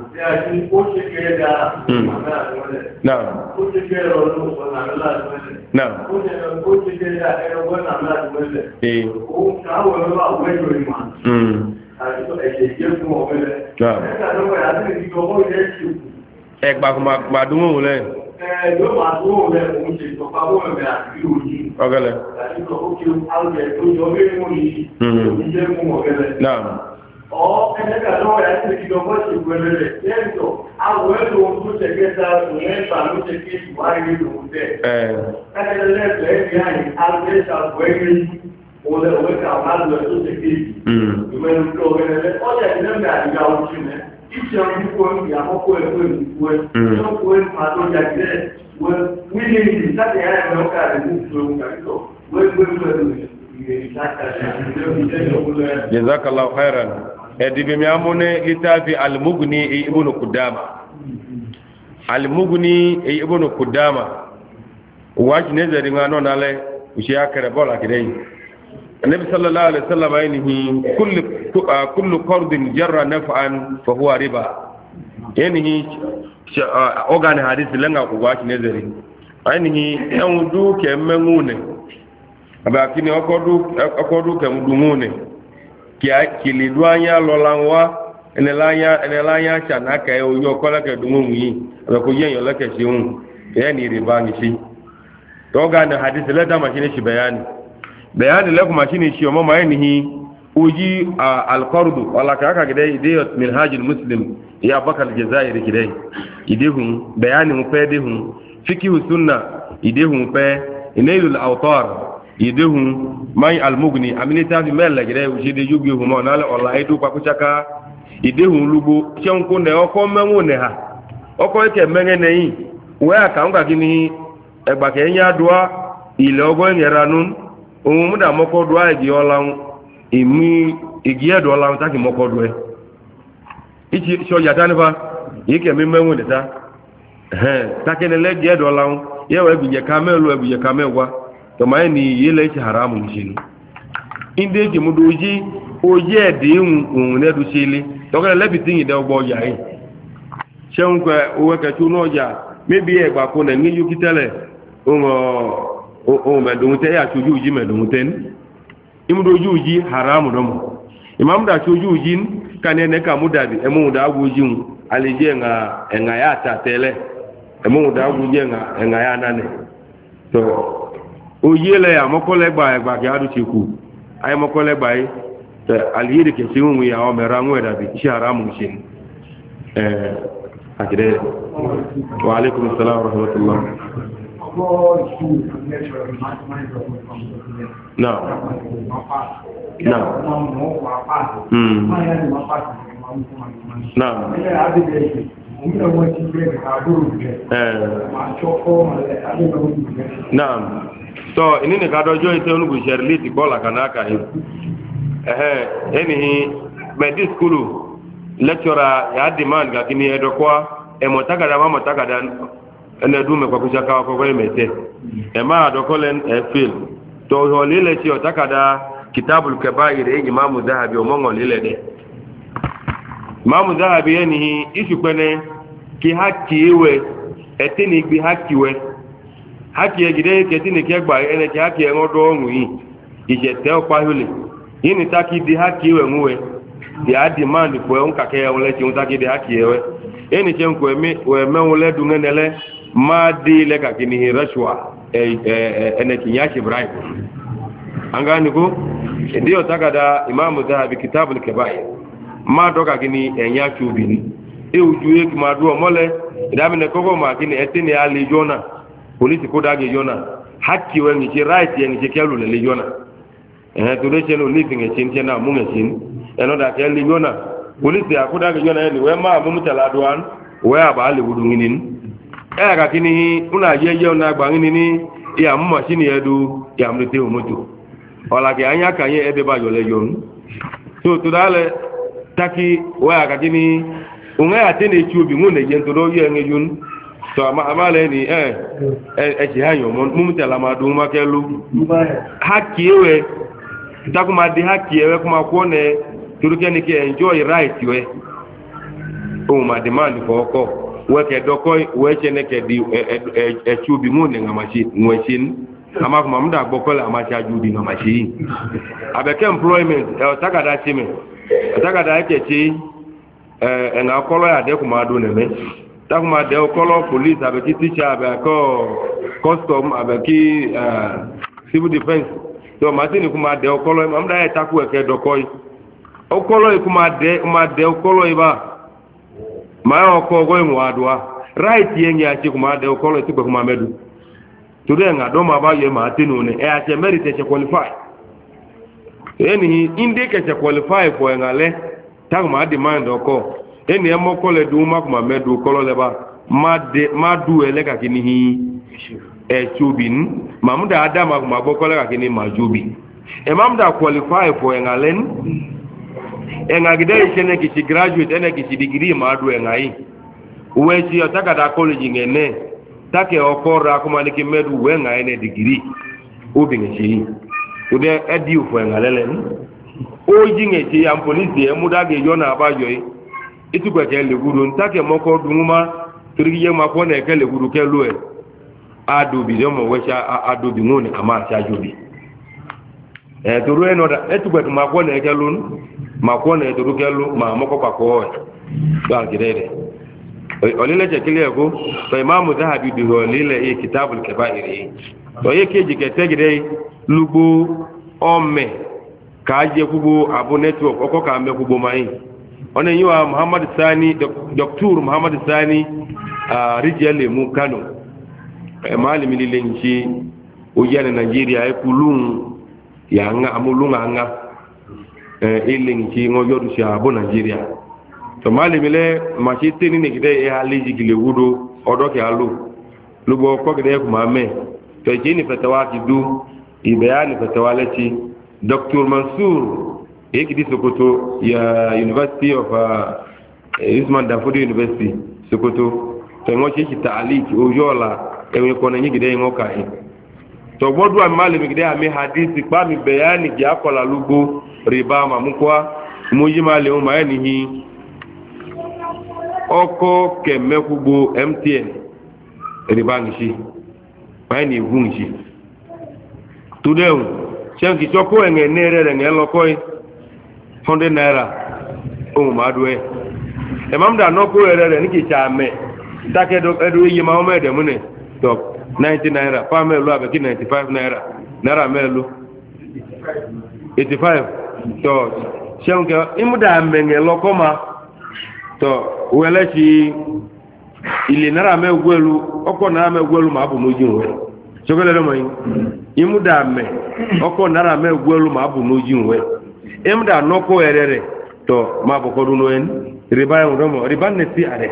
naam naam eh mm ẹgbà gbàdúnmò wọlé ọgẹlẹ náà ọ ẹ̀ẹ́dẹ́gbà lọ́wọ́ yà ti di ọgbọ́n ṣe gbẹ̀rẹ̀ rẹ̀ lẹ́yìntọ̀ àwọn ẹ̀lò ohun tó ṣe kẹta ìrẹ́gbà ló ṣe kí ìwárí lòun tẹ̀. ẹ̀ẹ́dẹ́gbẹ̀lẹ́gbẹ̀ ẹ̀rí àyè alẹ́ṣà gbẹ̀rẹ̀ òun ẹ̀wẹ́ta àmàlù ẹ̀ tó ṣe kí ìwẹ̀rù tó ọ̀gẹ̀rẹ̀ ọjà ìlẹ́gbẹ̀ àdìgbà ojú rẹ̀ ìṣẹ́ ọdún kó ìyàmọ́kó ẹ̀kọ́ ìlú ẹ̀ ìṣọ́kó ẹ̀ máa tó jà jẹ́ wílé ìdí láti ẹ̀rẹ́ ẹ̀mẹ́ọ́kà rẹ̀ ní ìṣòro kàríkọ̀ wẹ́gbẹ́gbẹ́ jazakallahu khairan edibi mi amune litafi al-mughni ibn qudama al-mughni ibn qudama waji ne zari ngano nale ushi akare bola kidai annabi sallallahu alaihi wasallam ainihi kullu kullu qardin jarra naf'an fa huwa riba yani ogane hadisi langa ku waji ne zari ainihi yan du ke mengune abakini okodu okodu kemdumune kia kilidu anya lolanwa enelanya enelanya chanaka e oyo kola ke dumumi abako yenyo lake shiun yani ribani shi toga na hadisi leta mashine shi bayani bayani leko mashine shi omo mayni uji al-qardu wala kaka gidai idiyat min hajil muslim ya bakal jazairi gidai idihun bayani mu pe dihun fikihu sunna idihun pe inailul awtar idehun mai almugni aminita bi mele gire ujide yugi humo na le ola edu pakuchaka idehun lugo chenko ne oko menwo ne ha oko eke menge ne yi we aka ngba gini egba ke nya dua ile ogo nyera nun ohun muda moko dua igi ola imi igi edo ola ta ki moko due ichi so ya tanifa yike mi menwo ne ta eh ta ke ne le gi edo ola ye we bi je kamelu e bi je kamewa tọmọ ni yele ti haramu nṣinu inde ki mudu oji oji ede ohun nedu sile tọkẹlẹ lẹbi tí yìí dẹ ọgbọ ọjà yìí ṣeun pẹ owó kẹtù ní ọjà mébí ẹgbà kó nẹ ní yókí tẹlẹ ohun mẹdùnún tẹ yà tójú ojí mẹdùnún tẹ ní imudu ojú ojí haramu dọmọ ìmàmúdà tójú ojí ká ní ẹnẹ ká múdàbí ẹmúhùn dàgbò ojí hùn alẹjẹ ẹ̀ngà yà tà tẹlẹ ẹmúhùn dàgbò ojí ẹ̀ngà yà nánẹ tọ oyele amokolegba egba ki adu chiku ay mokolegba yi te aliyede ke siwu ya o mera nwe da bi shi haramu shin eh akide wa alaikum assalam wa rahmatullah no no mm no naam so inini ka dojo ite onugu sherli ti bola kanaka hi eh eni medi school lecturer ya demand ga kini edokwa e motaka da mama taka da ene dume kwa kushaka kwa kwa mete e ma adokolen e fil to ho lile ti otaka da kitabul kabair e imamu dhahabi o mongo lile de imamu dhahabi eni isu pene ki haki iwe etini gbi haki we haki egide ketini kegba ene ki haki engodo onwu yi ije te opa hule yini taki di haki iwe nwe di demand for onka ke wole ti untaki di haki ewe eni chen ko eme we menwole dungenele ma di le ka kini rashwa ene ki yashi ibrahim angani ko ndio takada imamu dhahabi kitabul kabair ma doka kini enya chubini e ujuye ki madu mole idami ne koko ma kini etini ali jona polisi ko dage jona haki we ni right ye ni kelu le jona eh to de chelo living e chin chena mu ngin eno da ke li jona polisi akuda dage jona ni we ma mu mutala duan we aba ali wudu nginin e ka kini una ye ye na gba ngini ni ya mu machine edu ya mrete o moto ola ke anya kan ye ebe ba yo le jon so to dale taki we aka kini unga atene chubi ngune je ntoro ye ngejun to ama amale ni eh e ti hayo mu mutala ma du ma kelu haki we takuma di haki ewe kuma kuone turukeni ke enjoy right we o ma demand for oko we ke doko we chene ke di e chubi ngune ngamachi ngwechin ama kuma mda gbokola amacha judi ngamachi abeke employment e takada chime takada ke chi e nga kolo ya de kuma do neme takuma de kolo police abeki teacher abeko custom abeki civil defense so matini kuma de okolo mamda ya taku eke dokoi okolo kuma de kuma de okolo iba ma okogo mu adwa right yenye achi kuma de okolo ti kuma medu today nga do ma ba ye ma tinu ne e ache merit che qualify eni inde ke che qualify for ngale taku ma demand oko eni e mokole du ma kuma medu okolo leba ma de ma du ele ka kinihi e chubin mamuda adama kuma bokola kakini majubi e mamuda qualify for engalen engagide chene kichi graduate ene kichi degree madu engai uwechi otaka da college ngene take okora kuma niki medu wenga ene degree ubingechi ude edi for engalelen ojingechi am police e muda ge yona abajo yi itukwe kele guru ntake moko dumuma turigi ye makone kele guru kelue adobi domo wecha adobi ngone ama cha jobi e turu eno da etugbetu makone ekelun makone turu kelu ma moko pako dal gidede olile je kile ko to imamu zahabi bi olile e kitabul kabairi to yeke jike tegide lugbo ome ka je kubo abu network oko ka me kubo mai onen yiwa muhammad sani doctor muhammad sani rijele mu kano malimi lilenchi ujana Nigeria ekulun yanga amulunga anga eh ilenchi ngoyodu sha bo Nigeria to malimi le machite ni ngide e haliji gile wudo odoke alu lugo ko gide ku mame to jini fatawa kidu ibayani fatawa lati Doctor Mansour ekidi Sokoto ya University of uh, Usman Danfodio University Sokoto to ngochi ki ta'alik ojola ewe kona nyigi de ngoka yi to bodu amale mi gide ami hadisi pa mi bayani gi akola lugo riba mamukwa muji male o mayani hi oko kemekugo M T N riba ngishi mayani vungi tudeu chengi choko engenere ngelo koi one hundred naira o madwe e mamda no ko erere niki chame take do edu yi ma o mede mune to ninety naira pa melu abeki ninety-five naira naira melu eighty-five to chengi imuda menge lokoma to welechi ile naira megwelu oko na megwelu ma bu noji nwe chogele mo yin imuda me oko naira megwelu ma bu noji nwe imuda noko erere to ma bu kodu no en riba yon domo riba ne si are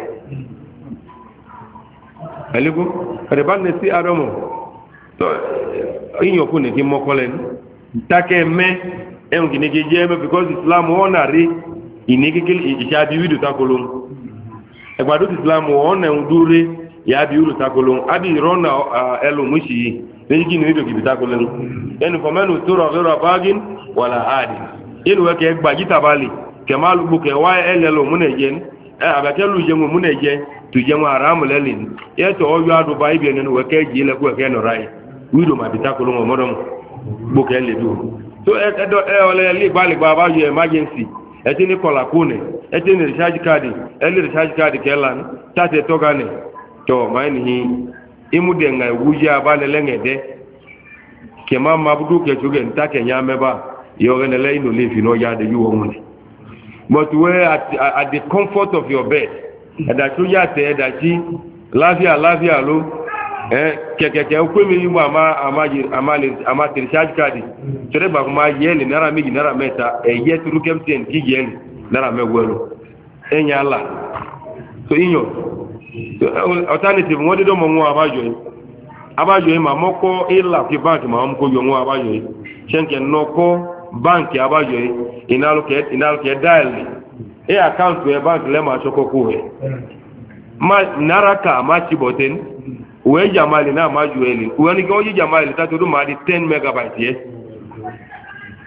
aligo riba ne si adomo to inyo ko ne ki mokolen take me en gine ge jeme because Islam wonari inigigil ishabi widu takolon egbadu Islam wona ndure ya bi widu takolon abi rona elo mushi nigi ni widu ki takolon en fomenu tura ghira bagin wala adi inu weke egbaji tabali kemalu buke wa elelo munejen e abakelu jemu muneje tujemu aramu lelin yeto oyo adu baibi nenu weke jile ku weke no rai widu ma bitakolon omodom buke ledu so e do e ole li gbali gba ba yo emergency eti ni kola kune eti ni recharge card eli recharge card kelan tate togane to maini hi imude nga wuje abane lengede kema mabudu ke tuge ntake nyame ba yogene le ino live no ya de you won but we at, at the comfort of your bed that you ya te that ji lavia lavia lo eh kekeke okwemi yu ama amaji amali amati recharge card tere ba kuma yeli nara miji nara meta e yetu kemten ki yeli nara megwelu enyala so inyo so, alternative ngodi do mo nwa abajo abajo ma moko ila ki bank ma mko yo nwa abajo chenke noko bank abajo inaloke inaloke dial e account we bank le ma choko kuwe ma naraka ma chiboten we jamali na majueli wani ko ji jamali ta tudu ma di ten megabyte ye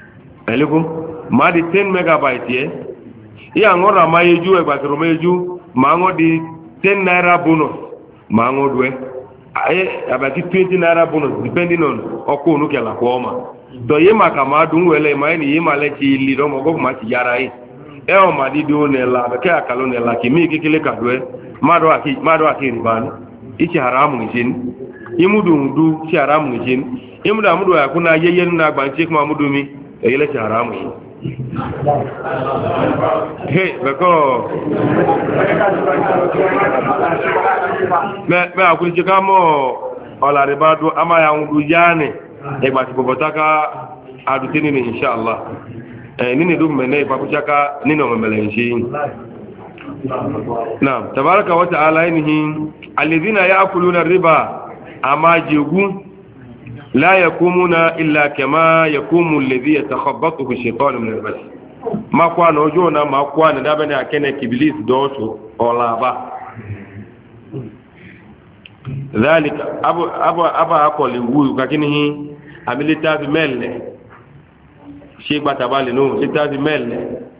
elikum ma di ten megabyte ye ya ngora ma yeju e gbatoro ma yeju ma ngo di ten naira bonus ma ngo dwe aye abati twenty naira bonus depending on oko nu kela ko ma do ye maka ma dun wele ma ni ye ma le ti li do mo go ma ti yara yi e o ma di do ne la be ka kalo ne la ki mi kekele ka dwe ma do aki ma do aki riban ichi haramu ngishin imudu mudu chi haramu ngishin imudu amudu ya kuna yeye na gba nche kuma mudu mi e ile chi haramu yi hey beko me me akuri je ka mo ola ribadu ama ya ndu jane e gba ti bobotaka adutini ni inshallah eh nini dum mene pa kuchaka nini o memele nshi naam tabaraka wa ta'ala inhi alladhina ya'kuluna riba ama jegu la yakumuna illa kama yakumu alladhi yatakhabbathu ash-shaytanu min al-mas ma kwa no jona ma kwa na dabe ne akene kiblis doso olaba dhalika abu abu aba akoli wu kakini abilita bi melle shi gbatabale no lita bi melle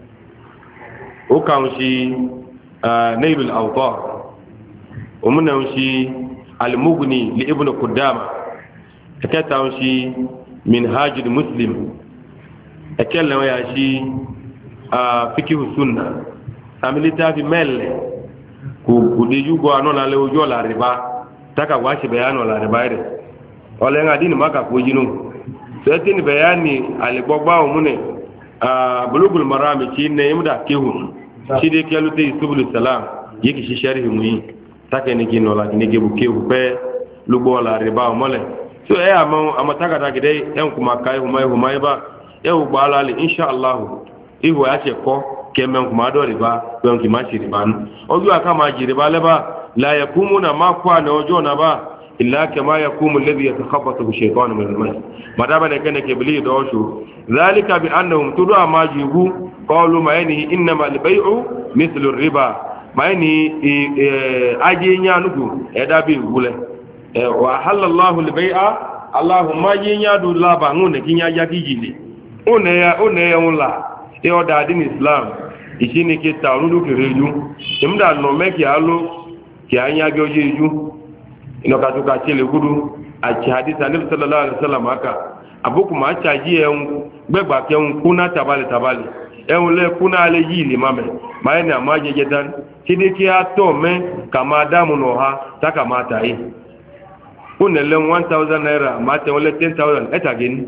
o kan shi nail al-awtar o mun shi al-mughni li ibn qudama akata shi minhaj al-muslim akalla ya shi fiqh sunna amilita bi melle ku ku de yugo anola le ojo la riba taka washi bayano la riba ire ole ngadini maka ko jinu setin bayani aligbogba omune bulugul marami chinne imda kehu chide kelute subul salam yiki shi sharhi muyi take ni kino la ni gebu kehu pe lugbo la riba omole so e amo amataka ta gide en kuma kai huma huma ba e u gbala li insha Allah ihu ya che ko kemen kuma do riba don ki ma shi riba oju aka ma ji riba le ba la yakumuna ma kwa na ojo na ba illa kama yakumu alladhi yatakhabbathu ash-shaytanu min al-mas madaba ne kana kibli do shu zalika bi annahum tudu ma jigu qalu ma yani inma al-bay'u mithlu ar-riba ma yani aje nyanugo edabi wule wa halallahu al-bay'a allahumma yinyadu laba ngune kinya yakijili one ya one ya ula e oda din islam ishini ke tarudu kireju imda no meki alo ki anya goje ju ino ka tuka chele gudu a ci hadisa nabi sallallahu alaihi wasallam aka abuku ma chaji en gbegba ke un kuna tabale tabale en le kuna ale yili mame ma ene ma jeje dan kidi ki ato me kama damu no ha taka mata yi kuna le one thousand naira ma te wole ten thousand eta gini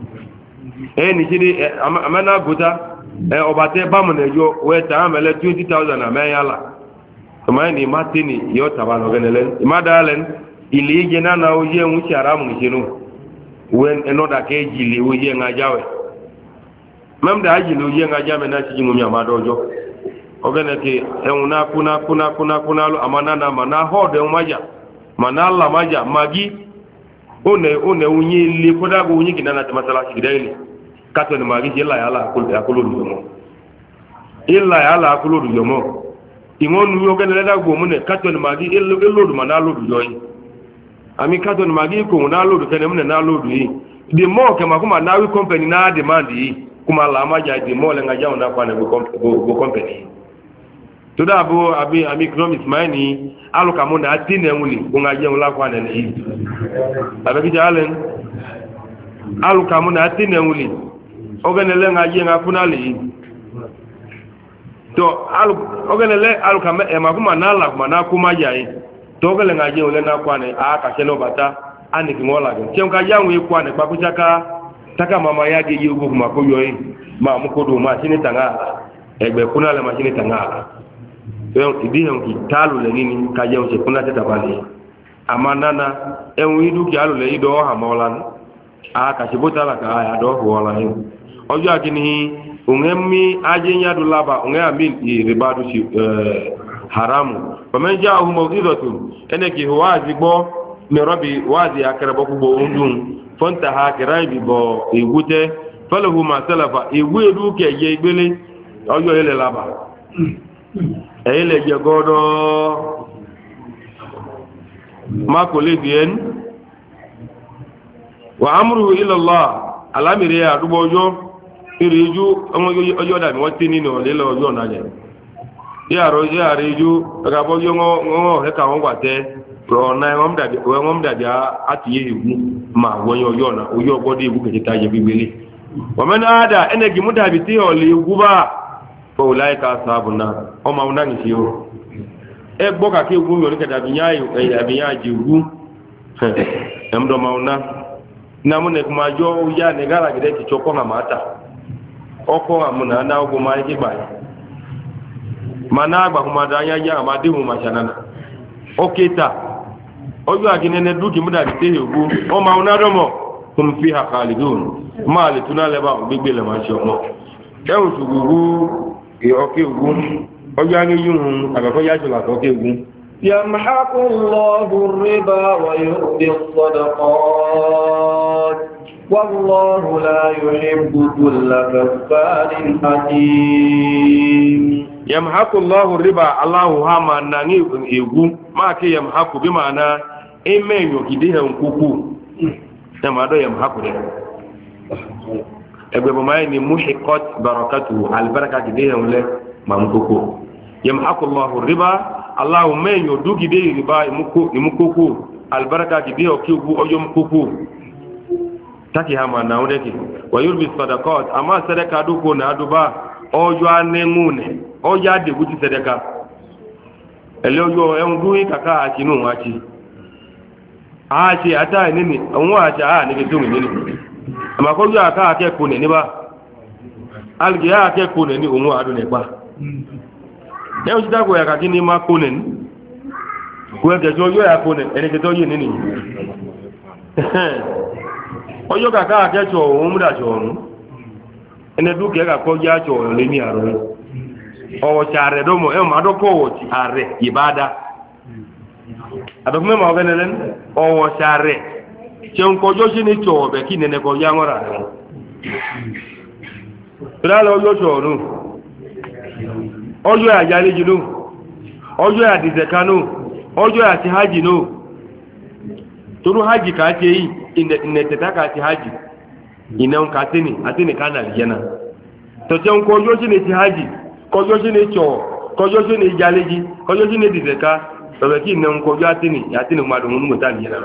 e ni kidi amana guta e obate bamu ne jo we ta amele twenty thousand ameyala kama ni matini yo tabalo genelen imadalen ili jena na oje nchi aramu ngenu wen enoda ke jili oje ngajawe memda ajili oje ngajame na chiji ngumya madojo ogene ke enuna kuna kuna kuna kuna lo amana na mana hode umaja mana alla maja magi one one unyi li koda go unyi kinana masala shidaili kato ni magi illa yala akulu akulu yomo illa yala akulu yomo ingonu yogene leda go mune kato ni magi illo illo mana lo yoyi ami kato ni magi ko na load kene mune na load yi the more kema kuma na we company na demand yi kuma la maja the more lenga jaw na kwa na go company to da bo abi ami economics mani alu kamo na atine nwuli unga je nla kwa na yi abeki jalen alu kamo na atine nwuli ogene lenga je nga kuna li to alu ogene le alu kama e makuma na la kuma na kuma jai togele ngaje ole na kwane aka chelo bata ani kingola ge chenka yangu ikwane kwa kuchaka taka mama yake yugo kuma koyoyi ma mukodo ma chini tangala egbe kuna le machini tangala yo idihe ngi talu le nini kaje uche kuna teta bali amanana enwu idu ki alu le ido ha molan aka chibota la ka ya do wala yo ojo akini ungemi aje nyadu laba unge amin ribadu shi haramu faman ja'ahu mawdhidatun eneki huwazi bo mi rabbi wazi akrabo kubo undun fonta ha kiraibi bo igute falahu ma salafa igu edu ke ye igbele ojo ele laba ele je godo ma ko le bien wa amruhu ila allah alamire adubojo iriju oyo da mi won ti nínú le lo oyo na je ya ro ya reju ga bo yo ngo ngo he ka won wa te ro na won da bi won da bi ati ye igu ma won yo yo na oyo bo de igu ke ta je bigbele wa man ada enegi mudabi ti o le igu ba ko lai ka sabuna o ma una ni yo e gbo ka ke igu yo ni ke da bi nya yo e da bi nya ji igu em do ma una na mu ne kuma jo ya ne gara gide ki choko na mata oko amuna na ogo ma ki ba mana agba kuma da anya ya ma de mu ma chanana oketa ojo agine ne duki muda bi te egu o ma una do mo kum fiha khalidun ma le tunale ba gbegbe le ma se omo e o sugugu e oke egu ojo anyi yun agako ya jula ko ke egu يمحق الله الربا ويؤتي الصدقات والله لا يحب كل كفار أثيم يمحق الله الربا الله هما ناني ايغو ما كي يمحق بمعنى ايمن يكيده انكوكو كما دو يمحق ده ebe bama ni muhiqat barakatuhu albaraka kidehe wala mamkoko yamhaqu Allah riba Allah men yodugi de riba imuko imukoko albaraka kidehe okigu oyo mukoko taki hama na odeki wa yurbi sadaqat ama sadaka duko na aduba ojo anemune oja de guti sadaka ele ojo endu kaka atinu achi achi ata nini onwa acha a ni bitu nini ama ko yo aka ake ko ni ba alge ake ko ni onwa adu ne ba e o jida ko ya ka kini ma ko ni ko ke jo yo ya ko ni ene ke to yi nini oyo kaka ake cho o mu da cho nu ene du ke ka ko ya cho le mi aro o chare do mo e ma do ko o ti are ibada ado me ma ogenelen o chare che un ko jo ni cho be ki nene ko ya ngora re tra lo yo cho nu oyo ajale ji nu oyo adizeka nu oyo ati haji nu turu haji ka che yi ine teta ka ti haji ina un katini atini kana lijana to che un ko jo ni ti haji ko jo ni cho ko jo ni jaleji ko jo ni dizeka to be ki ina un ko jo atini atini ma do mu ta lijana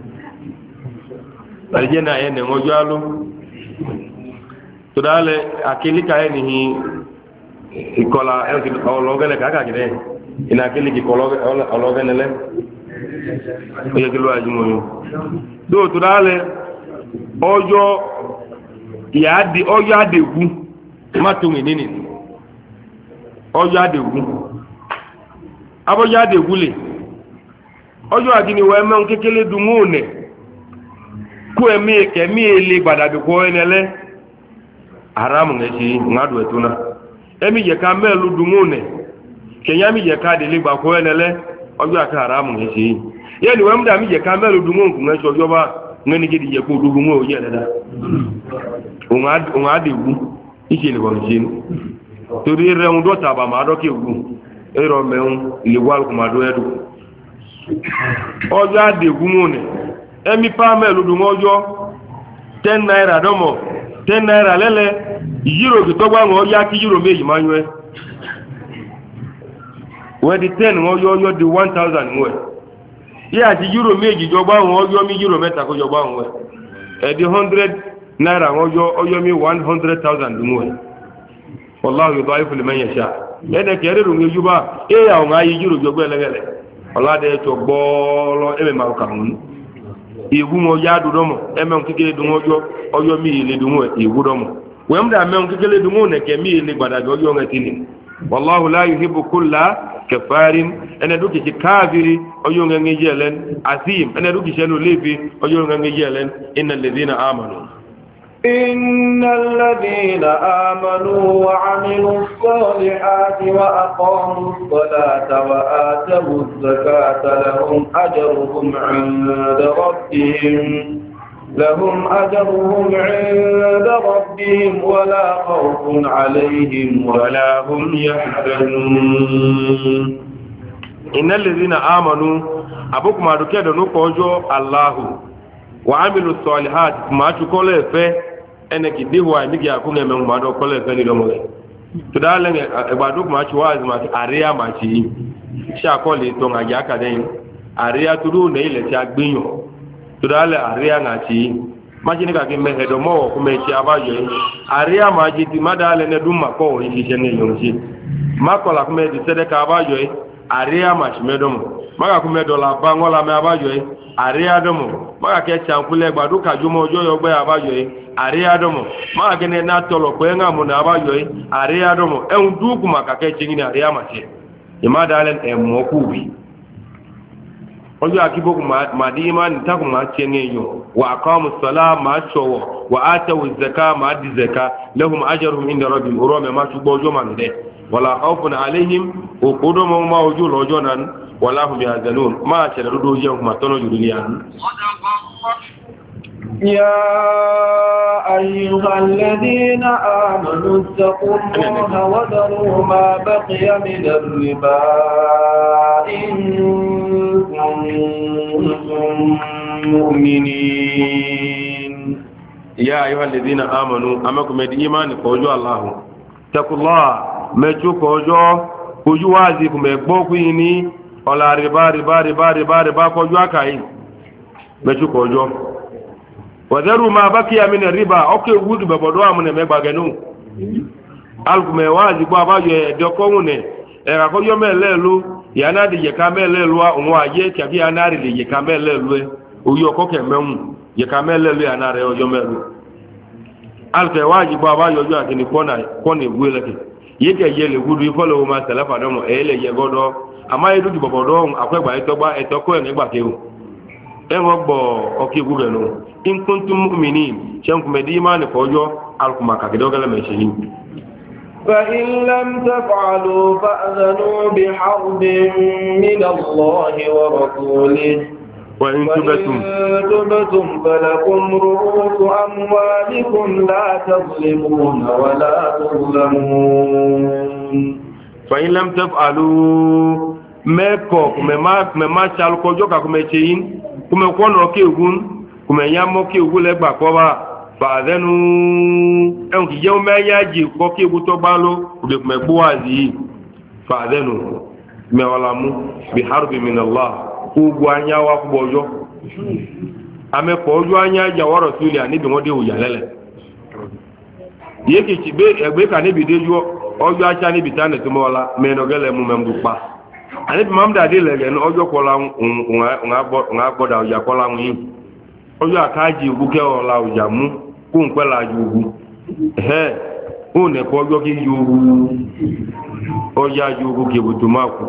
alijana ene ngojo alu to dale akili ka eni hi ikola e ologele ka ka gide ina akili ki ologele le oye kilo ajumo do to dale ojo ya di ojo adegu matumi nini ojo adegu abojo adegu le ojo agini we me nkekele dumune ku emi kemi ele gbadabi ko enele haramu ngeji ngadu etuna emi je ka melu dumune kenya mi je ka de le gba ko enele ojo aka haramu ngeji ye ni we mda mi je ka melu dumun ku ngejo ojo ba ngani gidi je ko dugun o ye dada unga unga de wu ise le bon jin tori re un do taba ma do ke wu ero meun ile wal ku ma do edu ojo ade gumune emi pa melu dun ojo ten naira domo ten naira lele euro ki to gba won ya ki euro meji manwe we di ten won yo yo di one thousand nwe ya ti euro meji jo gba won yo mi euro meta ko jo gba won e di one hundred naira won yo oyo mi one hundred thousand nwe wallahu yudaifu liman yasha ene kere ru ngeju ba e ya won ayi euro jo gbe legele ola de to gbolo eme ma ka mun iwu mo ya du domo eme on kekele dun ojo oyo mi ile dun iwu domo we mda me on kekele dun ne ke mi ile gbada ojo ngatini wallahu la yuhibbu kulla kafarin ene duki ci kafiri oyo ngi jelen azim ene duki shenu lefi oyo ngi jelen innal ladina amanu إن الذين آمنوا وعملوا الصالحات وأقاموا الصلاة وآتوا الزكاة لهم أجرهم عند ربهم لهم أجرهم عند ربهم ولا خوف عليهم ولا هم يحزنون إن الذين آمنوا أبوك ما دكتور نقول الله وعملوا الصالحات ما تقول فيه ene ki di wa mi ya ku ngeme ma do kole fe ni do mo to da le e gba du ma chi wa ma area ma chi sha ko le to nga ja ka den area tu du ne ile ti agbeyan to da le area nga chi ma chi ni ka ki me he do mo ku me chi abayo area ma ji ti ma da le ne du ma ko yi je ne yo chi ma ko la ku me di sede ka abayo area ma chi me do mo ma ka ku me do la ba ngola me abayo area do mo ma ka ke chan ku le gba du ka ju mo jo yo gbe abayo area do mo ma ka ne na to lo pe nga mo na abayo area do mo e un du ku ma ka ke chi ni area ma chi ima dalen e mo ku bi ojo akibo ku ma di iman ta ku ma chenge yo wa aqamu salat ma chowo wa atu zakka ma di zakka lahum ajruhum inda rabbihim urama ma tu bojo man de wala khawfun alaihim wa qudumu ma wujul wajonan wala hum yahzanun ma shara do je ma tono juriyan يا أيها الذين آمنوا اتقوا الله وذروا ما بقي من الربا إن كنتم مؤمنين يا أيها الذين آمنوا أمكم الإيمان فوجوا الله اتقوا الله مجو فوجوا فوجوا وازيكم يقبوكيني ولا ربا ربا ربا ربا ربا فوجوا كاين مجو فوجوا وذروا ما بقي من الربا اوكي وود ببدو امن مغبagenu alkume wazi kwa bayo dokongune era ko yo melelu yana di ye kamelelu onwa ye tabi anari le ye kamelelu oyo ko kememu ye kamelelu anare oyo melu alke waji kwa bayo yo akini kona koni gweleke yeke yele wudu ifolo ma salafa domo ele ye godo ama edu di bobodo akwegba etogba etoko engba kewu enwo gbo okigube no in kuntum mu'minin shankum medima ne fojo alkuma ka gidogala me shini fa in lam taf'alu fa'zanu bi harbin min Allah wa rasulihi wa in tubatum tubatum falakum ru'usu amwalikum la tadhlimuna wa la tudhlamun fa in lam taf'alu meko kumema kumema chal ko joka kumecheyin kume kono ke ogun kume yamo ke ogun le gba ko ba fa zenu en ki je o meya ji ko ke ogun to ba lo ube kume gbo azi fa zenu me wala mu bi harbi min Allah ugu anya wa ku bojo ame ko ojo anya ja wa rasuli ani bi ngode o yalele yeke ti be egbe ka ni bi deju ojo acha ni bi tane to mo wala me no gele mu memdu pa ani bi mamda de lege no ojo ko la nga gbo nga gboda oja ko la mu ojo akaji ugu ke o la oja mu ku npe la ju ugu he o ne ko ojo ki ju ugu oja ju ugu ke butumaku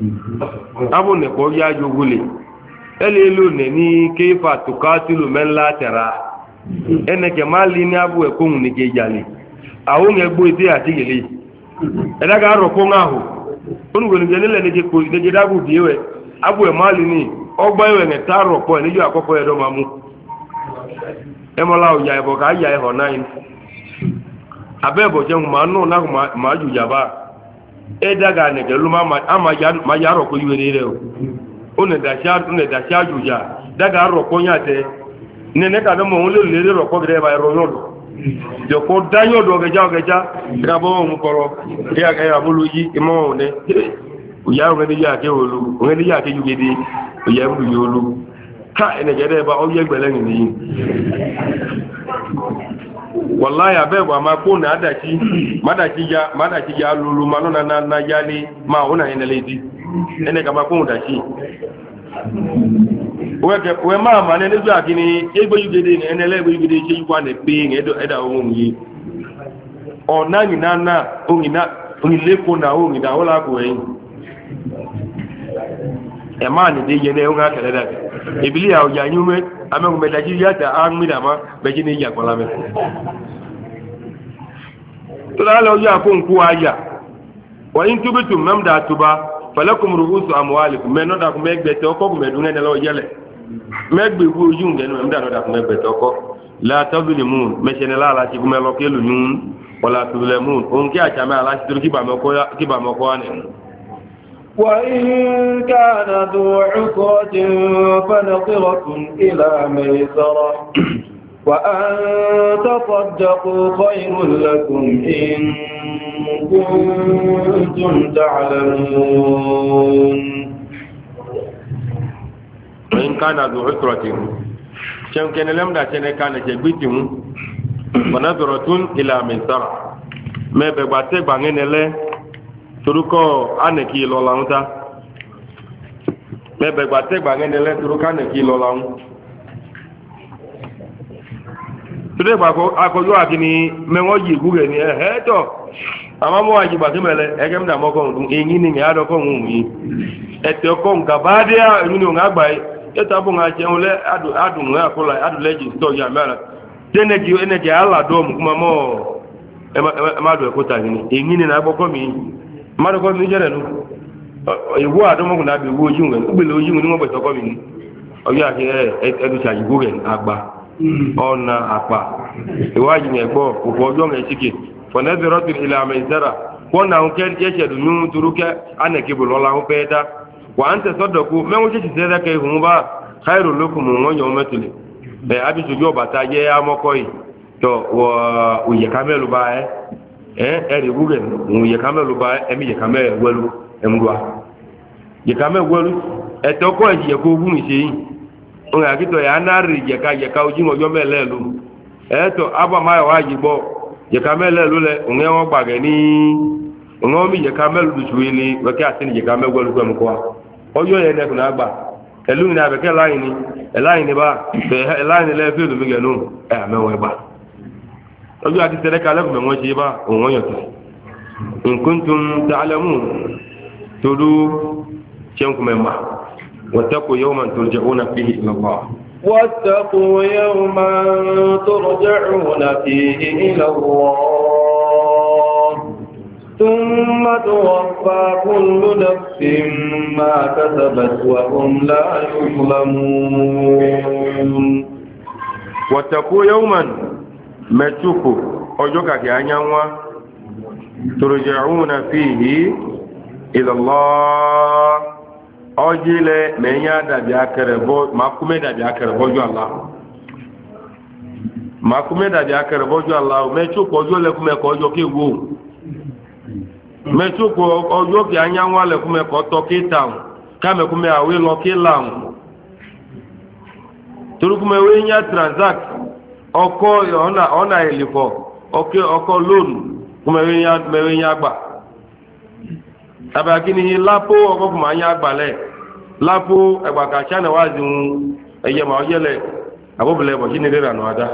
abo ne ko oja ju ugu le ele lo ne ni keifa tukatilu men la tara ene ke mali ni abu e ko ni ke jale awu ngegbo ite ati gele eda ga ro ko ngahu onu ni le ne ko ne dabu biwe abu e mali ni ogba ewe ne taro po ni ju akoko edo mamu e mo la o ya ebo ka ya e ho nine abebo je ma no na ma ju jaba e daga ne ke lu ma ama ya ma ya ro ko yuwe re o one da sha one da sha ju ja daga ro ko nya te ne ne ka do mo le le ro ko gre ba ro yo yo ko dayo do ge ja ge ja grabo mu koro ya ga ya bulu yi imo ne o ya o ne ya ke olu o ne ya ke ju gidi o ya mu yo olu ka ene gede ba o ye gbele ni wallahi abego ma ko na adachi madachi ya madachi ya lulu manona na na yali ma ona ene ledi ene kama ko dachi weke we ma ma ne nizo akini egbo yugede ni ene le egbo yugede che yukwa ne pe ngedo eda ohun yi ona ni nana ongi na ongi leko na ongi da ola ko yin e ma ni de yene o ga kele da ibili ya o ya nyume ame ko medaji ya ta an mi da ma be ji ni ya ko la me to la lo ya ko nku aya wa in tubitum mamda tuba falakum ru'usu amwalikum meno da ko megbe to ko me dunne ne lo yele megbe wo yunge no mda no da ko megbe to ko la tazlimun mechene la la ti ko melo ke lu nyun wala tuzlimun on ki acha me ala ti ki ba mo ko ki ba mo ko ane wa in kana du 'usratin fa naqratun ila maysara وأن تصدقوا خير لكم إن كنتم تعلمون وإن كان ذو عسرة شم كان لم دعشن كان جبتهم ونظرة إلى ميسرة ما بباتك بانين له تركو أنكي لولاونتا ما بباتك بانين له تركو أنكي لولاون tode ba ko akojo akini me won yi gure ni eh to ama mo aji ba kemele egem da mo ko dun eyin ni mi ado ko hun mi e te ko nka ba de a ni o nga gba e ta bo nga je on le adu adu nga ko la adu leji sto ya mara teneji energy ala do mu kuma mo e ma do ko ta ni eyin ni na gbo ko mi ma do ko mi jere nu iwo ado mo na bi wo oju nwe gbele oju ni mo gbe to ko mi ni o ya ke e e du sa yi gure agba ọ̀nà àpà ìwájì ní ẹ̀gbọ́ òkú ọjọ́ mẹ́síkè fọ̀nẹ́bẹ̀rọ̀tì ilẹ̀ àmì ìsára wọ́n náà ń kẹ́ ṣẹ̀dù ní turúkẹ́ ánẹ̀kẹ́bù lọ́la ń pẹ́ dá wà ń tẹ̀ sọ́dọ̀kú mẹ́wọ́n ṣẹ̀ṣì sẹ́dẹ́kẹ́ ìhùn bá káìrò lókùn mú wọ́n yàn mẹ́tìlẹ̀ ẹ̀ abisojú ọ̀bàtà jẹ́ amọ́kọ́ yìí tọ́ òyẹ̀kámẹ́lú bá ẹ ẹ̀rì gúgẹ̀ òyẹ̀kámẹ́lú bá ẹ̀mí yẹ̀kámẹ́wẹ́lú ẹ̀múwa yẹ̀kámẹ́wẹ́lú ẹ̀tọ́kọ́ ẹ̀jìyẹ̀kọ́ ogún ìṣẹ́yìn onye akito ya anarị jeka jeka oji ngojo melelu eto aba ma wa jibo jeka melelu le onye won gbage ni onye mi jeka melu duchuili weke atini jeka megwelu kwa mkwa ojo ye ne kuna agba elu ni abeke line line ba be line le fe lu mi genu e amewe gba ojo ati tere kale ko menwo ji ba onwo yo ti in kuntum ta'lamun tudu chenku memma واتقوا يوما ترجعون فيه إلى الله واتقوا يوما ترجعون فيه إلى الله ثم توفى كل نفس ما كسبت وهم لا يظلمون واتقوا يوما ما تشوفوا أجوكا كأنيانوا ترجعون فيه إلى الله ọjílẹ̀ mẹ́yà dàbí akẹrẹ̀bọ́ makúmẹ́ dàbí akẹrẹ̀bọ́jú àlá makúmẹ́ dàbí akẹrẹ̀bọ́jú àlá mẹ́tíòkò ọjọ́ lẹ́kúnmẹ́kọ̀ ọjọ́ kéwò mẹ́tíòkò ọjọ́ kí anyáwó lẹ́kúnmẹ́kọ̀ tọ́ kétàun kámẹ́kúnmẹ́ àwé lọ kéláun torúkúnmẹ́wé yá transact ọkọ̀ ọ̀nà ìlẹ̀fọ̀ ọkọ̀ lónù kúnmẹ́wé yá gbà abakini lapo ọkọ̀kùnmọ̀ anya agbalẹ̀ lapo ẹgbàkà china wá zi ń ẹyẹ ma ọjẹ́lẹ̀ àbúbìlẹ̀ bọ̀ sínú rírà nù adá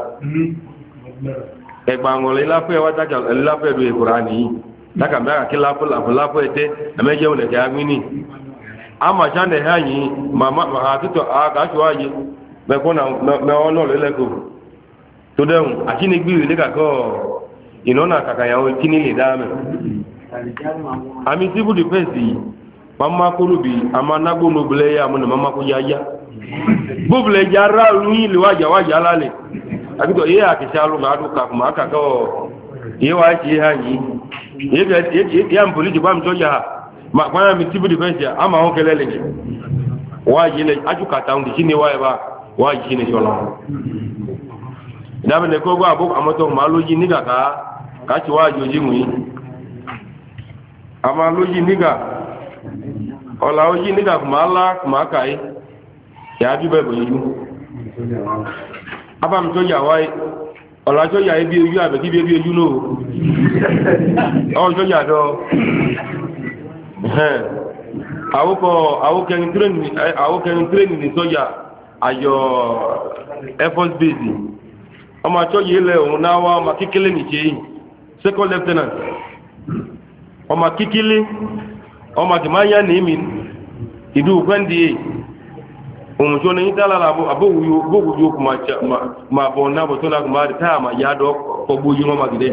ẹgbà ńgọ̀lẹ̀ lapo ẹwà tákà lapo ẹ̀dù ìkùrà nìyí tákà mẹ́ra kí lapo lapo lapo ẹ̀tẹ́ ẹmẹ́jẹ́ òun ẹ̀kẹ́ agbíní ama china ẹ̀hẹ́ yìí màmá àtútọ̀ àkàṣù wáyé mẹ́kọ́nà mẹ́wọ́n náà lẹ́lẹ́kọ̀ tó dẹ́hùn àṣínigbìrì níkàkọ́ ìnáná kàkàyàwó tí nílè dáàmẹ́ àmì civil defense mama kúrúbì àmà nágbó nobile ya mọ́nà mama kó yá yá gbóbulẹ̀ ya rá lóyìn lè wájà wájà lálẹ̀ àbíkọ̀ yé àkìsí alùgbà àdúkà kùmà àkàkọ́ yé wá ṣe é hàn yìí yé àmì polisi bá mi tọ́ yà pàyà mi civil defense àmà wọn kẹlẹ́ lẹ̀ wáyé lẹ̀ ájúkàtà òun kìí ní wáyé bá wáyé sí ní sọ́lá ìdábẹ̀lẹ̀ kó gbọ́ àbúkọ̀ àmọ́tọ̀ màá lójí nígbàká káàkiri wáyé ojú wùí ama lójí nígà ọ̀là ojí nígà kùmà lá kùmà kàí yà á bí bẹ́ẹ̀ bòyíjú abámi tó yà wáyé ọ̀là tó yà ebi ojú àbẹ̀kí bí ebi ojú náà ọ̀ tó yà dọ́ àwókẹrin tírénì ní sọ́jà àyọ̀ air force base ọmọ àtọ́yẹ ilẹ̀ òun náà wá ọmọ kékeré nìṣe second lieutenant ọmọ kíkílé ọmọ kì máa yá ní ìmì ìdú gwẹ́ndì ohun tó ní ìtàlára abóhùyó kò máa bọ̀ náà bọ̀ tó náà kò máa rí táà máa yá dọ́ ọgbó yí wọ́n máa gidẹ́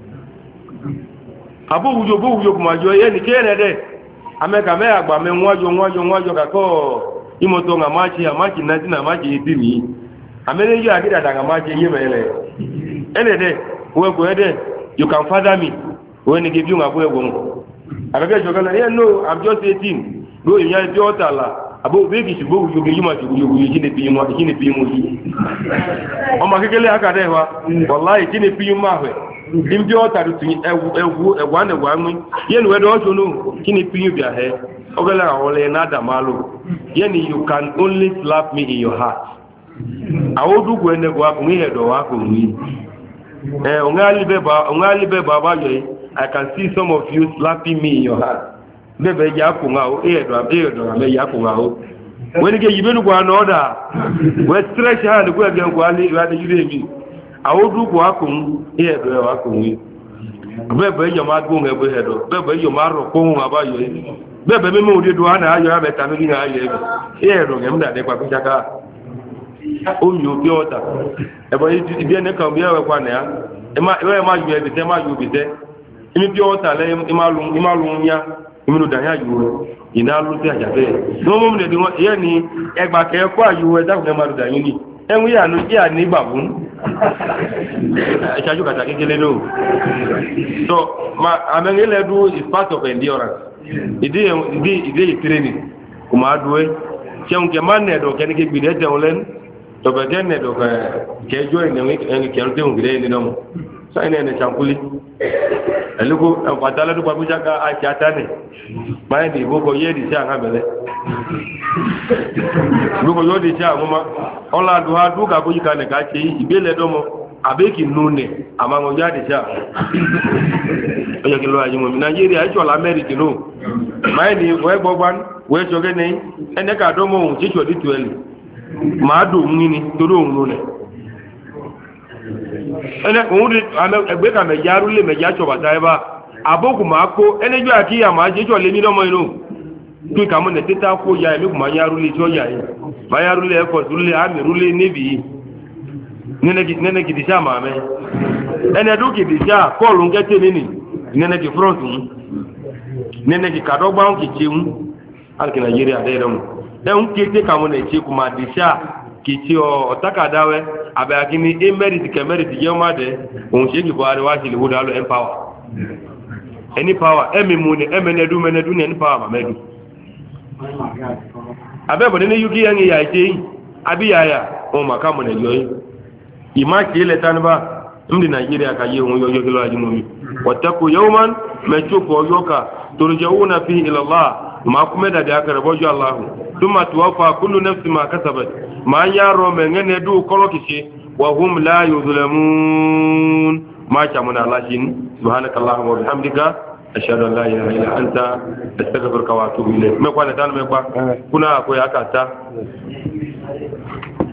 abóhùyó bóhùyó kò máa jọ yẹ́ ní kéèrè dẹ́ amẹ́ka mẹ́ àgbà mẹ́ wájọ wájọ wájọ kàkọ́ ìmọ̀tọ̀ àmáṣe àmáṣe náà tí àmáṣe ìdí nìyí amẹ́lẹ́ yóò àgídàdà àmáṣe yé mẹ́lẹ̀ ẹlẹ́dẹ̀ wẹ́gbọ̀ ẹ̀dẹ̀ you can father me when give you a boy won abege jogala yeah no I'm just eighteen go in ya bi otala abo begi ti bo yo yuma ti yo yo jine bi mo jine bi mo yi o ma kekele aka de wa wallahi jine bi mo ahwe dim bi o ta du tin ewu ewu ewa na wa mu ye no do so no jine bi yo bia he o gele awole na da malo ye ni you can only slap me in your heart awodu go ene go akun ye do wa ko mi eh ongali be ba ongali be baba yo I can see some of you slapping me in your heart bebe ya ko nga o e do e do me ya ko nga o when get you benu go an order we stretch hand go again go ali wa de yure mi awodu go akun e do wa ko mi bebe yo ma go nge bo he do bebe yo ma ro ko nga ba yo bebe me mo de do ana ayo abe ta mi nga ayo e do nge mda de kwa kuchaka o mi o bi ota e bo ibi ene kan bi e kwa na ya e ma e ma ju e bi te ma ju bi te imi bi ota le imalu imalu nya iminu danya yuwe ina lu ti ajabe no mo mne diwo ye ni egba ke ko ayuwe da ko maru danyu ni enwu ya nu ya ni gbabun e chaju kata kekele no so ma amengele do is part of endurance ide ide ide training kuma duwe cheun ke manne do ken ke gbide te olen to be ken do ke join ne en ke lte un gbide ni no sa ine ne chankuli elugo patala du babu jaka a chatane mai di boko ye di cha ngabele boko yo di cha mama ola du ha du ka ko yika ne ka che ibele domo abeki nune amango ya di cha oya kilo ayi mo Nigeria icho la America no mai di we gbogban we joge nei ene ka domo un chicho di twelve ma do ngini toro nune ene òun ẹgbẹ́ ka mẹ̀já rúlé mẹ̀já ṣọ̀bàtà ẹbá àbókù máa kó ẹnẹ́jọ́ àkíyà máa jẹ́jọ́ lé ní lọ́mọ inú tó ìkàmù nẹ̀ títà kó ya ẹ̀mí kù máa yá rúlé tí ó yà yìí máa yá rúlé ẹ̀fọ́ rúlé àmì rúlé níbi yìí nẹ́nẹ́ kìdìṣà máa mẹ́ ẹnẹ́dú kìdìṣà kọ́ọ̀lù ń kẹ́tẹ́ nínú nẹ́nẹ́ kì frọ́ǹtù ń nẹ́nẹ́ kì kàdọ́gbà ń kì ṣe ń alìkì nàìjíríà dẹ́rẹ́mù ẹ̀hún kété kàmù nẹ̀ ṣe kù máa dìṣà kìtì ọ̀tàkàdáwẹ́ àbẹ̀yàkíní emeriti kẹmẹ́riti jẹ́ ọmọdé òun ṣe kìbọ̀ àríwá ṣe lè wó dálọ́ empower any power ẹ̀mí mú ní ẹmẹ́nẹ́dú mẹ́nẹ́dú ní any power màmẹ́dú abẹ́bọ̀dé ní yúkí yẹn ìyà ìṣe yìí abíyàyà ohun màkàmù nẹ̀jọ́ yìí ìmá kí ilẹ̀ tánibà ndí nàìjíríà kàyé ohun yọjọ́ kí lọ́ ajínúmi wọ̀tẹ́kù yẹ́wọ́n mẹ́tíòkù ọyọ́ka torìjẹ́wó na fi ìlàlá ma kuma da da aka rabo Allahu thumma tuwaffa kullu nafsin ma kasabat ma yaro men ngene du kolokishi wa hum la yuzlamun ma shamuna lashin subhanakallahumma wa bihamdika ashhadu an la ilaha illa anta astaghfiruka wa atubu ilayk me kwa tan me kwa kuna ko yakata